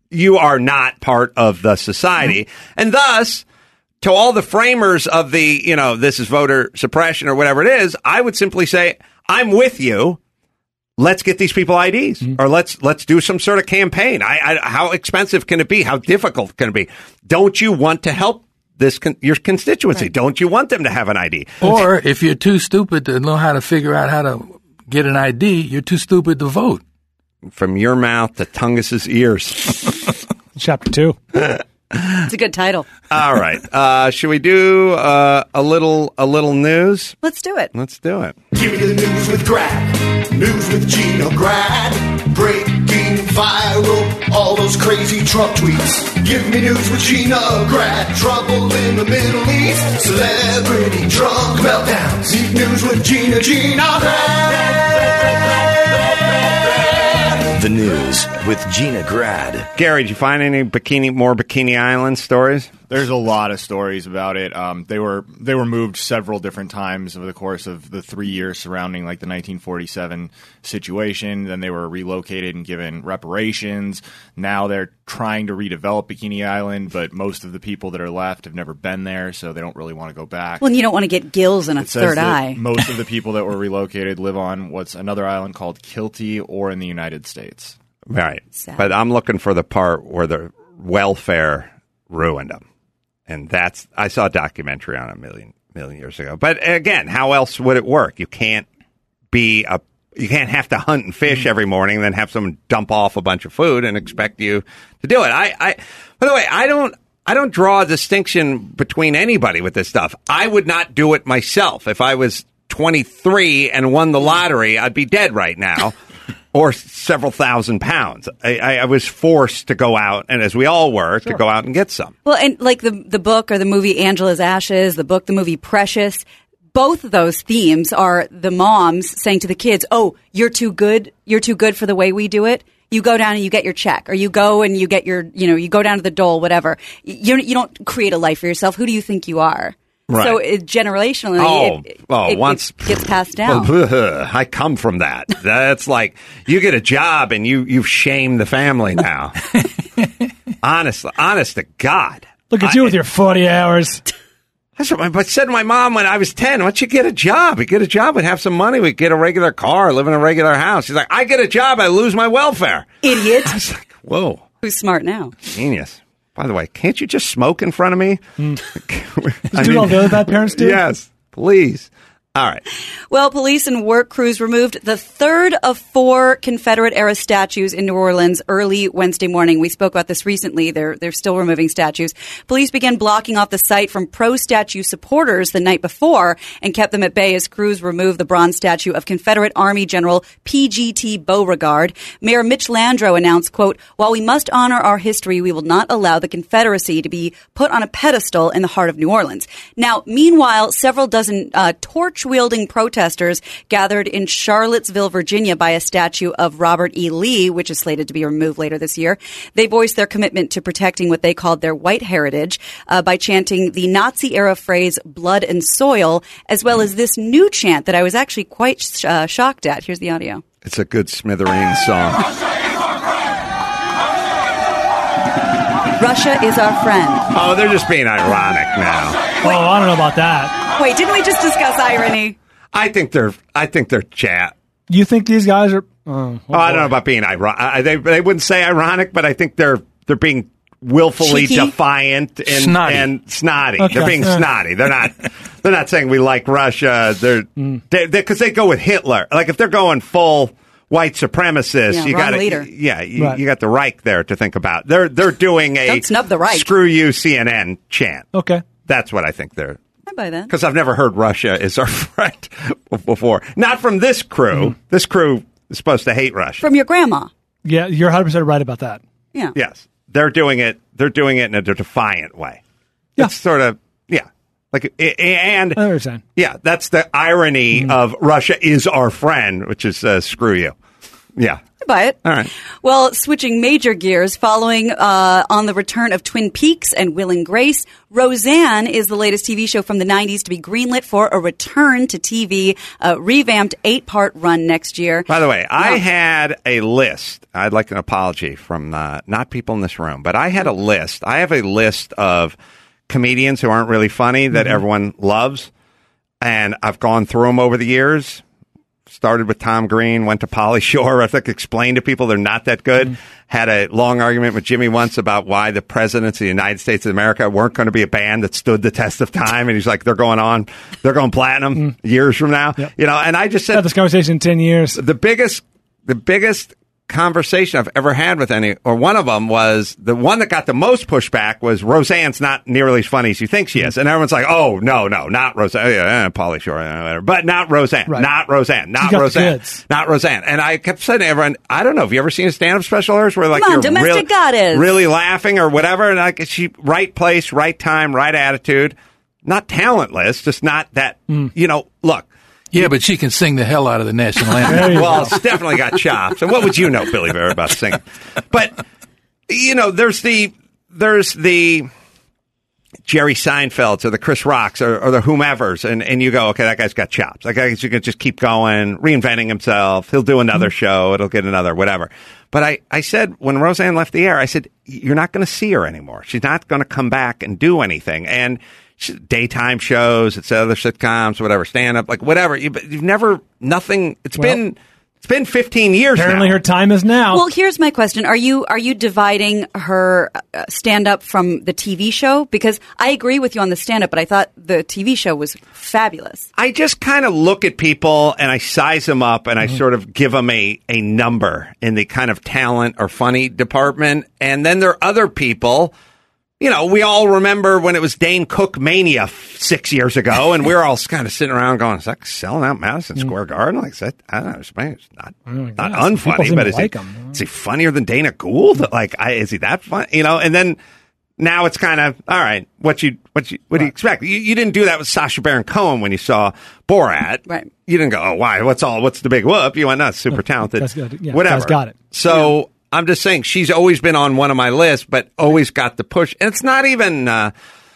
you are not part of the society. Mm-hmm. And thus, to all the framers of the, you know, this is voter suppression or whatever it is, I would simply say, I'm with you. Let's get these people I Ds, mm-hmm. or let's let's do some sort of campaign. I, I, how expensive can it be? How difficult can it be? Don't you want to help this con- your constituency? Right. Don't you want them to have an I D? Or if you're too stupid to know how to figure out how to get an I D, you're too stupid to vote. From your mouth to Tungus's ears. Chapter two. It's a good title. All right. Uh, should we do uh, a little a little news? Let's do it. Let's do it. Give me the news with Grad. News with Gina Grad. Breaking, viral, all those crazy Trump tweets. Give me news with Gina Grad. Trouble in the Middle East. Celebrity drunk meltdowns. Need news with Gina, Gina Grad. The news with Gina Grad. Gary, did you find any bikini, more Bikini Island stories? There's a lot of stories about it. Um, they were they were moved several different times over the course of the three years surrounding like the nineteen forty-seven situation. Then they were relocated and given reparations. Now they're trying to redevelop Bikini Island, but most of the people that are left have never been there, so they don't really want to go back. Well, you don't want to get gills and a It says third that eye. Most of the people that were relocated live on what's another island called Kilty or in the United States. Right. Sad. But I'm looking for the part where the welfare ruined them. And that's, I saw a documentary on it a million, million years ago. But again, how else would it work? You can't be a, you can't have to hunt and fish every morning and then have someone dump off a bunch of food and expect you to do it. I, I, by the way, I don't, I don't draw a distinction between anybody with this stuff. I would not do it myself. If I was twenty-three and won the lottery, I'd be dead right now. Or several thousand pounds. I, I, I was forced to go out, and as we all were, sure. to go out and get some. Well, and like the the book or the movie Angela's Ashes, the book, the movie Precious, both of those themes are the moms saying to the kids, oh, you're too good. You're too good for the way we do it. You go down and you get your check, or you go and you get your, you know, you go down to the dole, whatever. You you don't create a life for yourself. Who do you think you are? Right. So it, generationally, oh, it, oh, it, once, it gets passed down. I come from that. That's like you get a job and you you've shamed the family now. Honestly, honest to God. Look at I, you with your forty hours. That's what I said to my mom when I was ten. Why don't you get a job? We get a job and have some money. We get a regular car, live in a regular house. She's like, I get a job, I lose my welfare. Idiot. I was like, whoa. Who's smart now? Genius. By the way, can't you just smoke in front of me? Mm. I do mean, all the other bad parents do? Yes, please. All right. Well, police and work crews removed the third of four Confederate-era statues in New Orleans early Wednesday morning. We spoke about this recently. They're they're still removing statues. Police began blocking off the site from pro-statue supporters the night before and kept them at bay as crews removed the bronze statue of Confederate Army General P G T Beauregard. Mayor Mitch Landrieu announced, quote, while we must honor our history, we will not allow the Confederacy to be put on a pedestal in the heart of New Orleans. Now, meanwhile, several dozen uh, torch wielding protesters gathered in Charlottesville, Virginia by a statue of Robert E. Lee, which is slated to be removed later this year. They voiced their commitment to protecting what they called their white heritage uh, by chanting the Nazi-era phrase blood and soil, as well as this new chant that I was actually quite sh- uh, shocked at. Here's the audio. It's a good Smithereens song. Russia is our friend. Oh, they're just being ironic now. Oh, I don't know about that. Wait, didn't we just discuss irony? I think they're. I think they're chat. You think these guys are? Oh, oh I don't know about being ironic. They they wouldn't say ironic, but I think they're they're being willfully Cheeky? defiant and Snotty. and snotty. Okay. They're being Yeah. snotty. They're not. They're not saying we like Russia. They're because they, they go with Hitler. Like if they're going full white supremacist, Yeah, you wrong got leader. Yeah, you, Right. you got the Reich there to think about. They're they're doing a Don't snub the Reich. screw you C N N chant. Okay. That's what I think they're. I buy that. Because I've never heard Russia is our friend before. Not from this crew. Mm-hmm. This crew is supposed to hate Russia. From your grandma. Yeah, you're one hundred percent right about that. Yeah. Yes, they're doing it. They're doing it in a defiant way. Yeah. It's sort of yeah, like and I understand. yeah, that's the irony Mm-hmm. of Russia is our friend, which is uh, screw you. Yeah. I buy it. All right. Well, switching major gears, following uh, on the return of Twin Peaks and Will and Grace, Roseanne is the latest T V show from the nineties to be greenlit for a return to T V, a revamped eight-part run next year. By the way, I had a list. I'd like an apology from uh, not people in this room, but I had a list. I have a list of comedians who aren't really funny that Mm-hmm. everyone loves, and I've gone through them over the years. Started with Tom Green, went to Pauly Shore. I think explained to people they're not that good. Mm-hmm. Had a long argument with Jimmy once about why the presidents of the United States of America weren't going to be a band that stood the test of time. And he's like, they're going on, they're going platinum mm-hmm. years from now. Yep. You know, and I just said, had this conversation in ten years. The biggest, the biggest conversation I've ever had with any, or one of them was the one that got the most pushback was Roseanne's not nearly as funny as you think she is. And everyone's like, oh, no, no, not Roseanne. Oh, yeah, eh, Pauly Shore, eh, whatever. But not Roseanne, right. not Roseanne, not Roseanne, not Roseanne. And I kept saying to everyone, I don't know, have you ever seen a stand-up special of hers where like Come on, you're Domestic really, Goddess. really laughing or whatever? And like she, right place, right time, right attitude, not talentless, just not that, mm. you know, look. Yeah, but she can sing the hell out of the national anthem. Well, it's definitely got chops. And what would you know, Billy Vera, about singing? But, you know, there's the there's the Jerry Seinfelds or the Chris Rocks or, or the whomevers, and, and you go, okay, that guy's got chops. That guy can just keep going, reinventing himself. He'll do another show. It'll get another whatever. But I, I said, when Roseanne left the air, I said, you're not going to see her anymore. She's not going to come back and do anything. And daytime shows, it's other sitcoms, whatever, stand up, like whatever. You, you've never, nothing. It's well, been, it's been fifteen years. Apparently, now. her time is now. Well, here's my question: Are you are you dividing her uh, stand up from the T V show? Because I agree with you on the stand up, but I thought the T V show was fabulous. I just kind of look at people and I size them up and mm-hmm. I sort of give them a a number in the kind of talent or funny department, and then there are other people. You know, we all remember when it was Dane Cook Mania f- six years ago, and we were all kind of sitting around going, is that selling out Madison mm. Square Garden? Like, is that, I don't know, it's not, oh not unfunny, but is, like he, is he funnier than Dana Gould? Like, I, is he that fun? You know, and then now it's kind of, all right, what you, what you, what right. do you expect? You, you didn't do that with Sacha Baron Cohen when you saw Borat. Right. You didn't go, oh, why? What's all, what's the big whoop? You went, nuts, super talented. That's good. Yeah, whatever. Guys got it. So, yeah. I'm just saying she's always been on one of my lists, but always got the push. And it's not even, uh,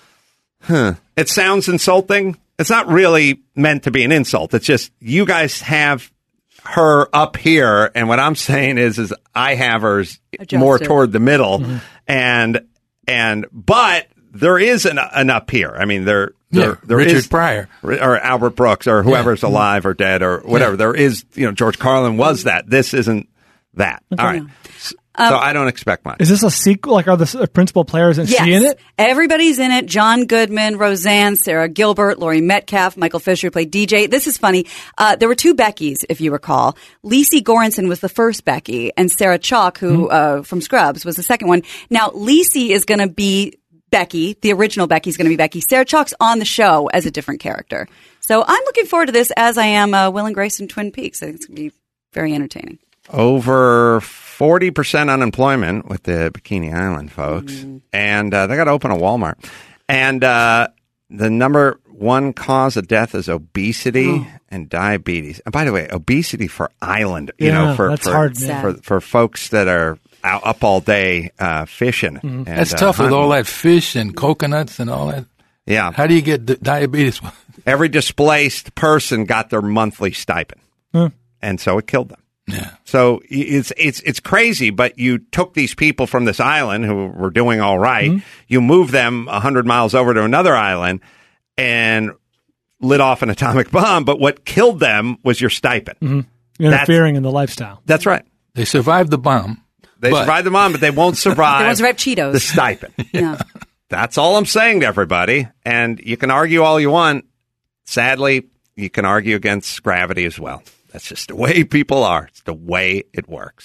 huh, it sounds insulting. It's not really meant to be an insult. It's just you guys have her up here. And what I'm saying is, is I have hers Adjusted. more toward the middle. Mm-hmm. And, and, but there is an, an up here. I mean, there, there, yeah, there Richard is, Pryor or Albert Brooks or whoever's yeah. alive or dead or whatever. Yeah. There is, you know, George Carlin was that. This isn't that. Okay. All right. Um, so I don't expect much. Is this a sequel? Like, are the principal players and yes. she in it? Everybody's in it. John Goodman, Roseanne, Sarah Gilbert, Laurie Metcalf, Michael Fisher played D J. This is funny. Uh, there were two Beckys, if you recall. Lacey Goranson was the first Becky, and Sarah Chalk, who mm-hmm. uh, from Scrubs, was the second one. Now, Lacey is going to be Becky. The original Becky is going to be Becky. Sarah Chalk's on the show as a different character. So I'm looking forward to this, as I am uh, Will and Grace and Twin Peaks. I think it's going to be very entertaining. Over forty percent unemployment with the Bikini Island folks. Mm. And uh, they got to open a Walmart. And uh, the number one cause of death is obesity oh. and diabetes. And by the way, obesity for island, you yeah, know, for that's for, hard, for, for folks that are out, up all day uh, fishing. Mm. And, that's uh, tough hunting. with all that fish and coconuts and all that. Yeah. How do you get d- diabetes? Every displaced person got their monthly stipend. Huh. And so it killed them. Yeah. So it's it's it's crazy, but you took these people from this island who were doing all right, mm-hmm. you moved them one hundred miles over to another island and lit off an atomic bomb, but what killed them was your stipend. Mm-hmm. Interfering that's, in the lifestyle. That's right. They survived the bomb. They but... survived the bomb, but they won't survive, they won't survive Cheetos. the stipend. Yeah. That's all I'm saying to everybody. And you can argue all you want. Sadly, you can argue against gravity as well. That's just the way people are. It's the way it works. Yeah.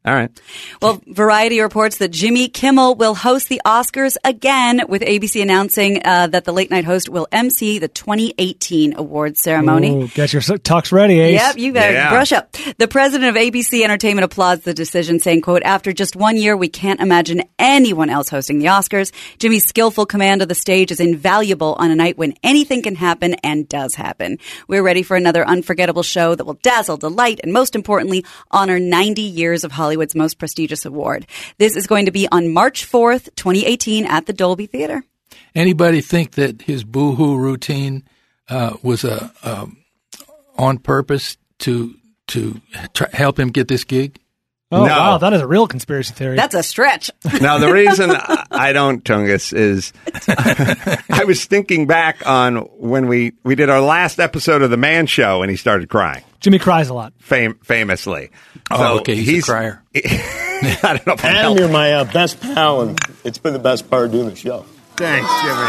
All right. Well, Variety reports that Jimmy Kimmel will host the Oscars again, with A B C announcing uh, that the late-night host will emcee the twenty eighteen awards ceremony. Ooh, get your tux ready, Ace. Yep, you better Yeah. brush up. The president of A B C Entertainment applauds the decision, saying, quote, after just one year, we can't imagine anyone else hosting the Oscars. Jimmy's skillful command of the stage is invaluable on a night when anything can happen and does happen. We're ready for another unforgettable show that will dazzle, delight, and most importantly, honor ninety years of Hollywood's most prestigious award. This is going to be on March fourth, twenty eighteen at the Dolby Theater. Anybody think that his boo-hoo routine uh, was a um, on purpose to to try, help him get this gig? Oh, No. wow, that is a real conspiracy theory. That's a stretch. Now, the reason I I don't, Tungus, is I was thinking back on when we, we did our last episode of The Man Show and he started crying. Jimmy cries a lot. Fam- famously. Oh, So okay, he's, a crier. I don't know if I'm Adam, helping. you're my uh, best pal, and it's been the best part of doing the show. Thanks,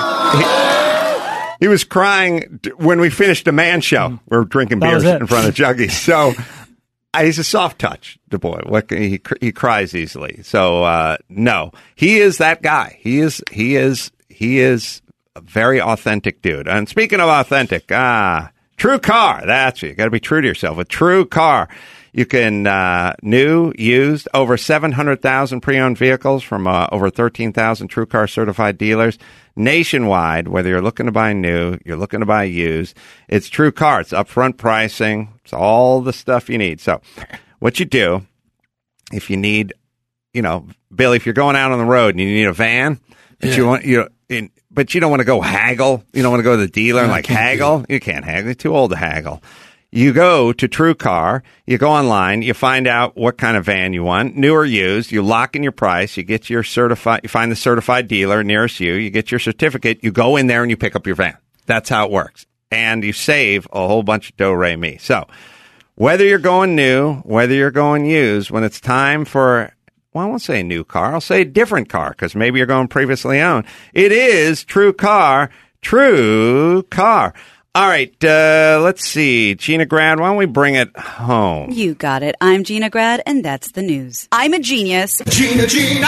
Jimmy. He was crying d- when we finished The Man Show. We were drinking That was beers it. in front of Juggy. So uh, he's a soft touch, the boy. What can, he cr- he cries easily. So uh, no, he is that guy. He is he is he is a very authentic dude. And speaking of authentic, ah, True Car. That's you. Got to be true to yourself. A True Car. You can uh, new, used, over seven hundred thousand pre-owned vehicles from uh, over thirteen thousand True Car certified dealers nationwide. Whether you're looking to buy new, you're looking to buy used, it's True Car. It's upfront pricing. It's all the stuff you need. So what you do, if you need, you know, Billy, if you're going out on the road and you need a van, but Yeah. you want, you know, in, but you don't want to go haggle. You don't want to go to the dealer and No, I like can't do haggle. You can't haggle. You're too old to haggle. You go to True Car, you go online, you find out what kind of van you want, new or used, you lock in your price, you get your certified, you find the certified dealer nearest you, you get your certificate, you go in there and you pick up your van. That's how it works. And you save a whole bunch of do-re-mi. So whether you're going new, whether you're going used, when it's time for, well, I won't say a new car, I'll say a different car, because maybe you're going previously owned. It is True Car, True Car. All right, uh, let's see. Gina Grad, why don't we bring it home? You got it. I'm Gina Grad, and that's the news. I'm a genius. Gina, Gina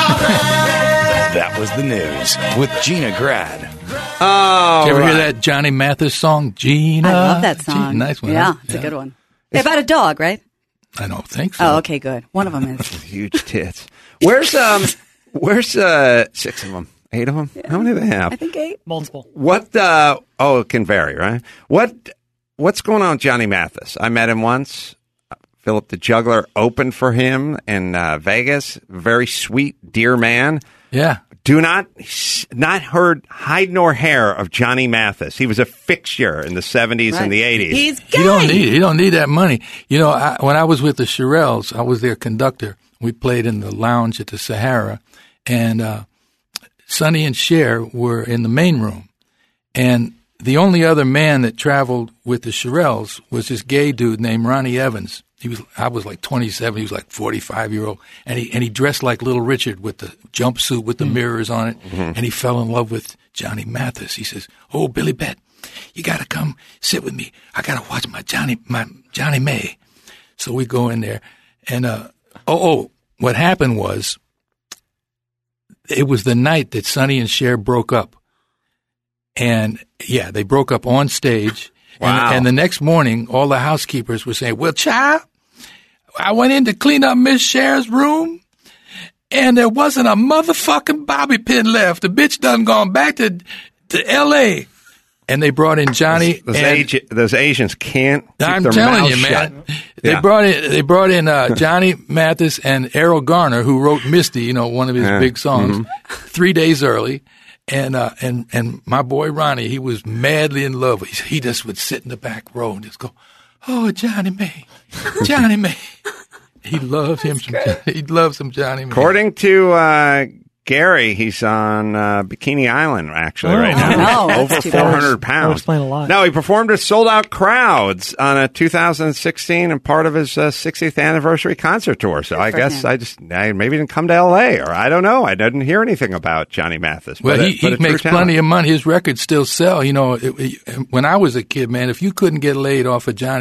That was the news with Gina Grad. Oh, Did you ever right. hear that Johnny Mathis song, Gina? I love that song. Gina, nice one. Yeah, huh? it's a good one. Hey, about a dog, right? I don't think so. Oh, okay, good. One of them is. Huge tits. Where's um? Where's uh? Six of them, eight of them. How many do they have? I think eight. Multiple. What? Uh, oh, it can vary, right? What? What's going on with Johnny Mathis? I met him once. Philip the Juggler opened for him in uh, Vegas. Very sweet, dear man. Yeah. Do not not heard hide nor hair of Johnny Mathis. He was a fixture in the seventies Right. and the eighties. He's He don't need he don't need that money. You know, I, when I was with the Shirelles, I was their conductor. We played in the lounge at the Sahara, and uh, Sonny and Cher were in the main room. And the only other man that traveled with the Shirelles was this gay dude named Ronnie Evans. He was I was like twenty-seven. He was like forty-five year old, and he and he dressed like Little Richard with the jumpsuit with the mirrors on it. Mm-hmm. And he fell in love with Johnny Mathis. He says, "Oh, Billy Bet, you got to come sit with me. I got to watch my Johnny my Johnny May." So we go in there, and uh, oh, oh, what happened was it was the night that Sonny and Cher broke up, and yeah, they broke up on stage. Wow. And, and the next morning, all the housekeepers were saying, "Well, child, I went in to clean up Miss Cher's room, and there wasn't a motherfucking bobby pin left. The bitch done gone back to to L A" And they brought in Johnny. Those, and, Asi- those Asians can't keep I'm their telling mouths you, shut. man. They Yeah. brought in they brought in uh, Johnny Mathis and Errol Garner, who wrote Misty, you know, one of his Yeah. big songs, Mhm. three days early. And uh, and and my boy Ronnie, he was madly in love. He, he just would sit in the back row and just go, "Oh, Johnny May, Johnny May." He loves him. Some, he loves some Johnny May. According to uh, Gary, he's on uh, Bikini Island actually Oh, right now. no, that's Over too four bad. hundred That would pounds. explain a lot. No, he performed to sold out crowds on a two thousand sixteen and part of his uh, sixtieth anniversary concert tour. So I for guess him. I just I maybe didn't come to L A or I don't know. I didn't hear anything about Johnny Mathis. Well, but he, a- but he a true makes talent. plenty of money. His records still sell. You know, it, it, when I was a kid, man, if you couldn't get laid off of Johnny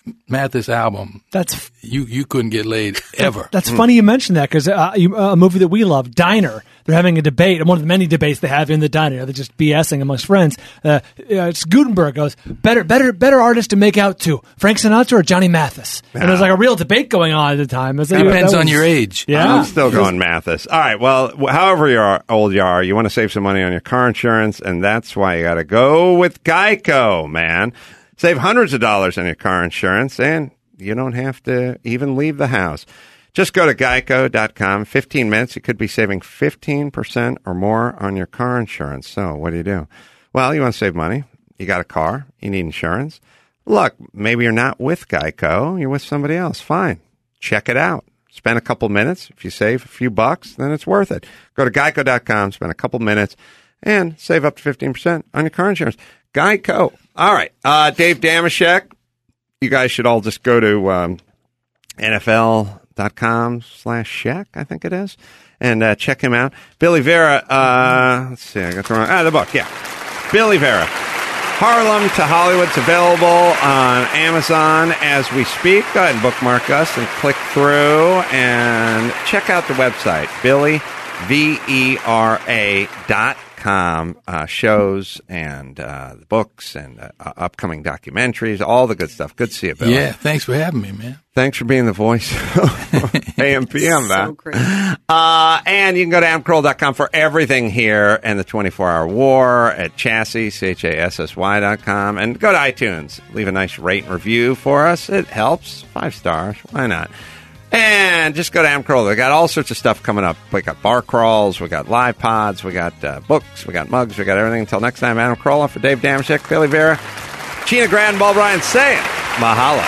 Mathis album, That's you you couldn't get laid ever. That's funny you mentioned that because uh, you- uh, a movie that we love, Diner, they're having a debate, and one of the many debates they have in the diner. They're just BSing amongst friends. Uh, uh, it's Gutenberg goes, better, better, better artist to make out to, Frank Sinatra or Johnny Mathis? And there's like a real debate going on at the time. It's like, Depends that on was- your age. Yeah, I'm still going Mathis. All right. Well, wh- however you are, old you are, you want to save some money on your car insurance, and that's why you got to go with Geico, man. Save hundreds of dollars on your car insurance, and you don't have to even leave the house. Just go to geico dot com. fifteen minutes, you could be saving fifteen percent or more on your car insurance. So what do you do? Well, you want to save money. You got a car. You need insurance. Look, maybe you're not with Geico. You're with somebody else. Fine. Check it out. Spend a couple minutes. If you save a few bucks, then it's worth it. Go to geico dot com, spend a couple minutes, and save up to fifteen percent on your car insurance. Geico. All right. Uh, Dave Damashek, you guys should all just go to um, N F L dot com slash check, I think it is, and uh, check him out. Billy Vera, uh, let's see, I got the wrong, ah, the book, yeah. Billy Vera. Harlem to Hollywood's available on Amazon as we speak. Go ahead and bookmark us and click through and check out the website, Billy, V E R A dot com. Uh, shows and uh, the books and uh, upcoming documentaries, all the good stuff. Good to see you, Billy. Yeah, thanks for having me, man. Thanks for being the voice of A M P M, man. So great. Uh, and you can go to adam carolla dot com for everything here and the twenty-four hour war at Chassis, C H A S S Y dot com. And go to iTunes. Leave a nice rate and review for us. It helps. Five stars. Why not? And just go to Adam Carolla. We got all sorts of stuff coming up. We got bar crawls. We got live pods. We got uh, books. We got mugs. We got everything. Until next time, Adam Carolla for Dave Damashek, Billy Vera, Gina Grad, and Ball Bryan saying mahalo.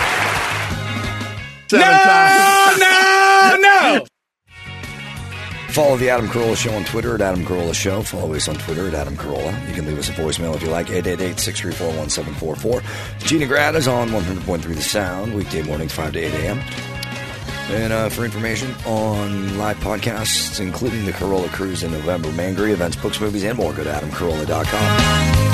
No, no, no. Follow the Adam Carolla Show on Twitter at Adam Carolla Show. Follow us on Twitter at Adam Carolla. You can leave us a voicemail if you like, eight eight eight, six three four, one seven four four. Gina Grad is on one hundred point three The Sound, weekday mornings, five to eight a.m. And uh, for information on live podcasts, including the Carolla Cruise in November, Mangry, events, books, movies, and more, go to adam carolla dot com.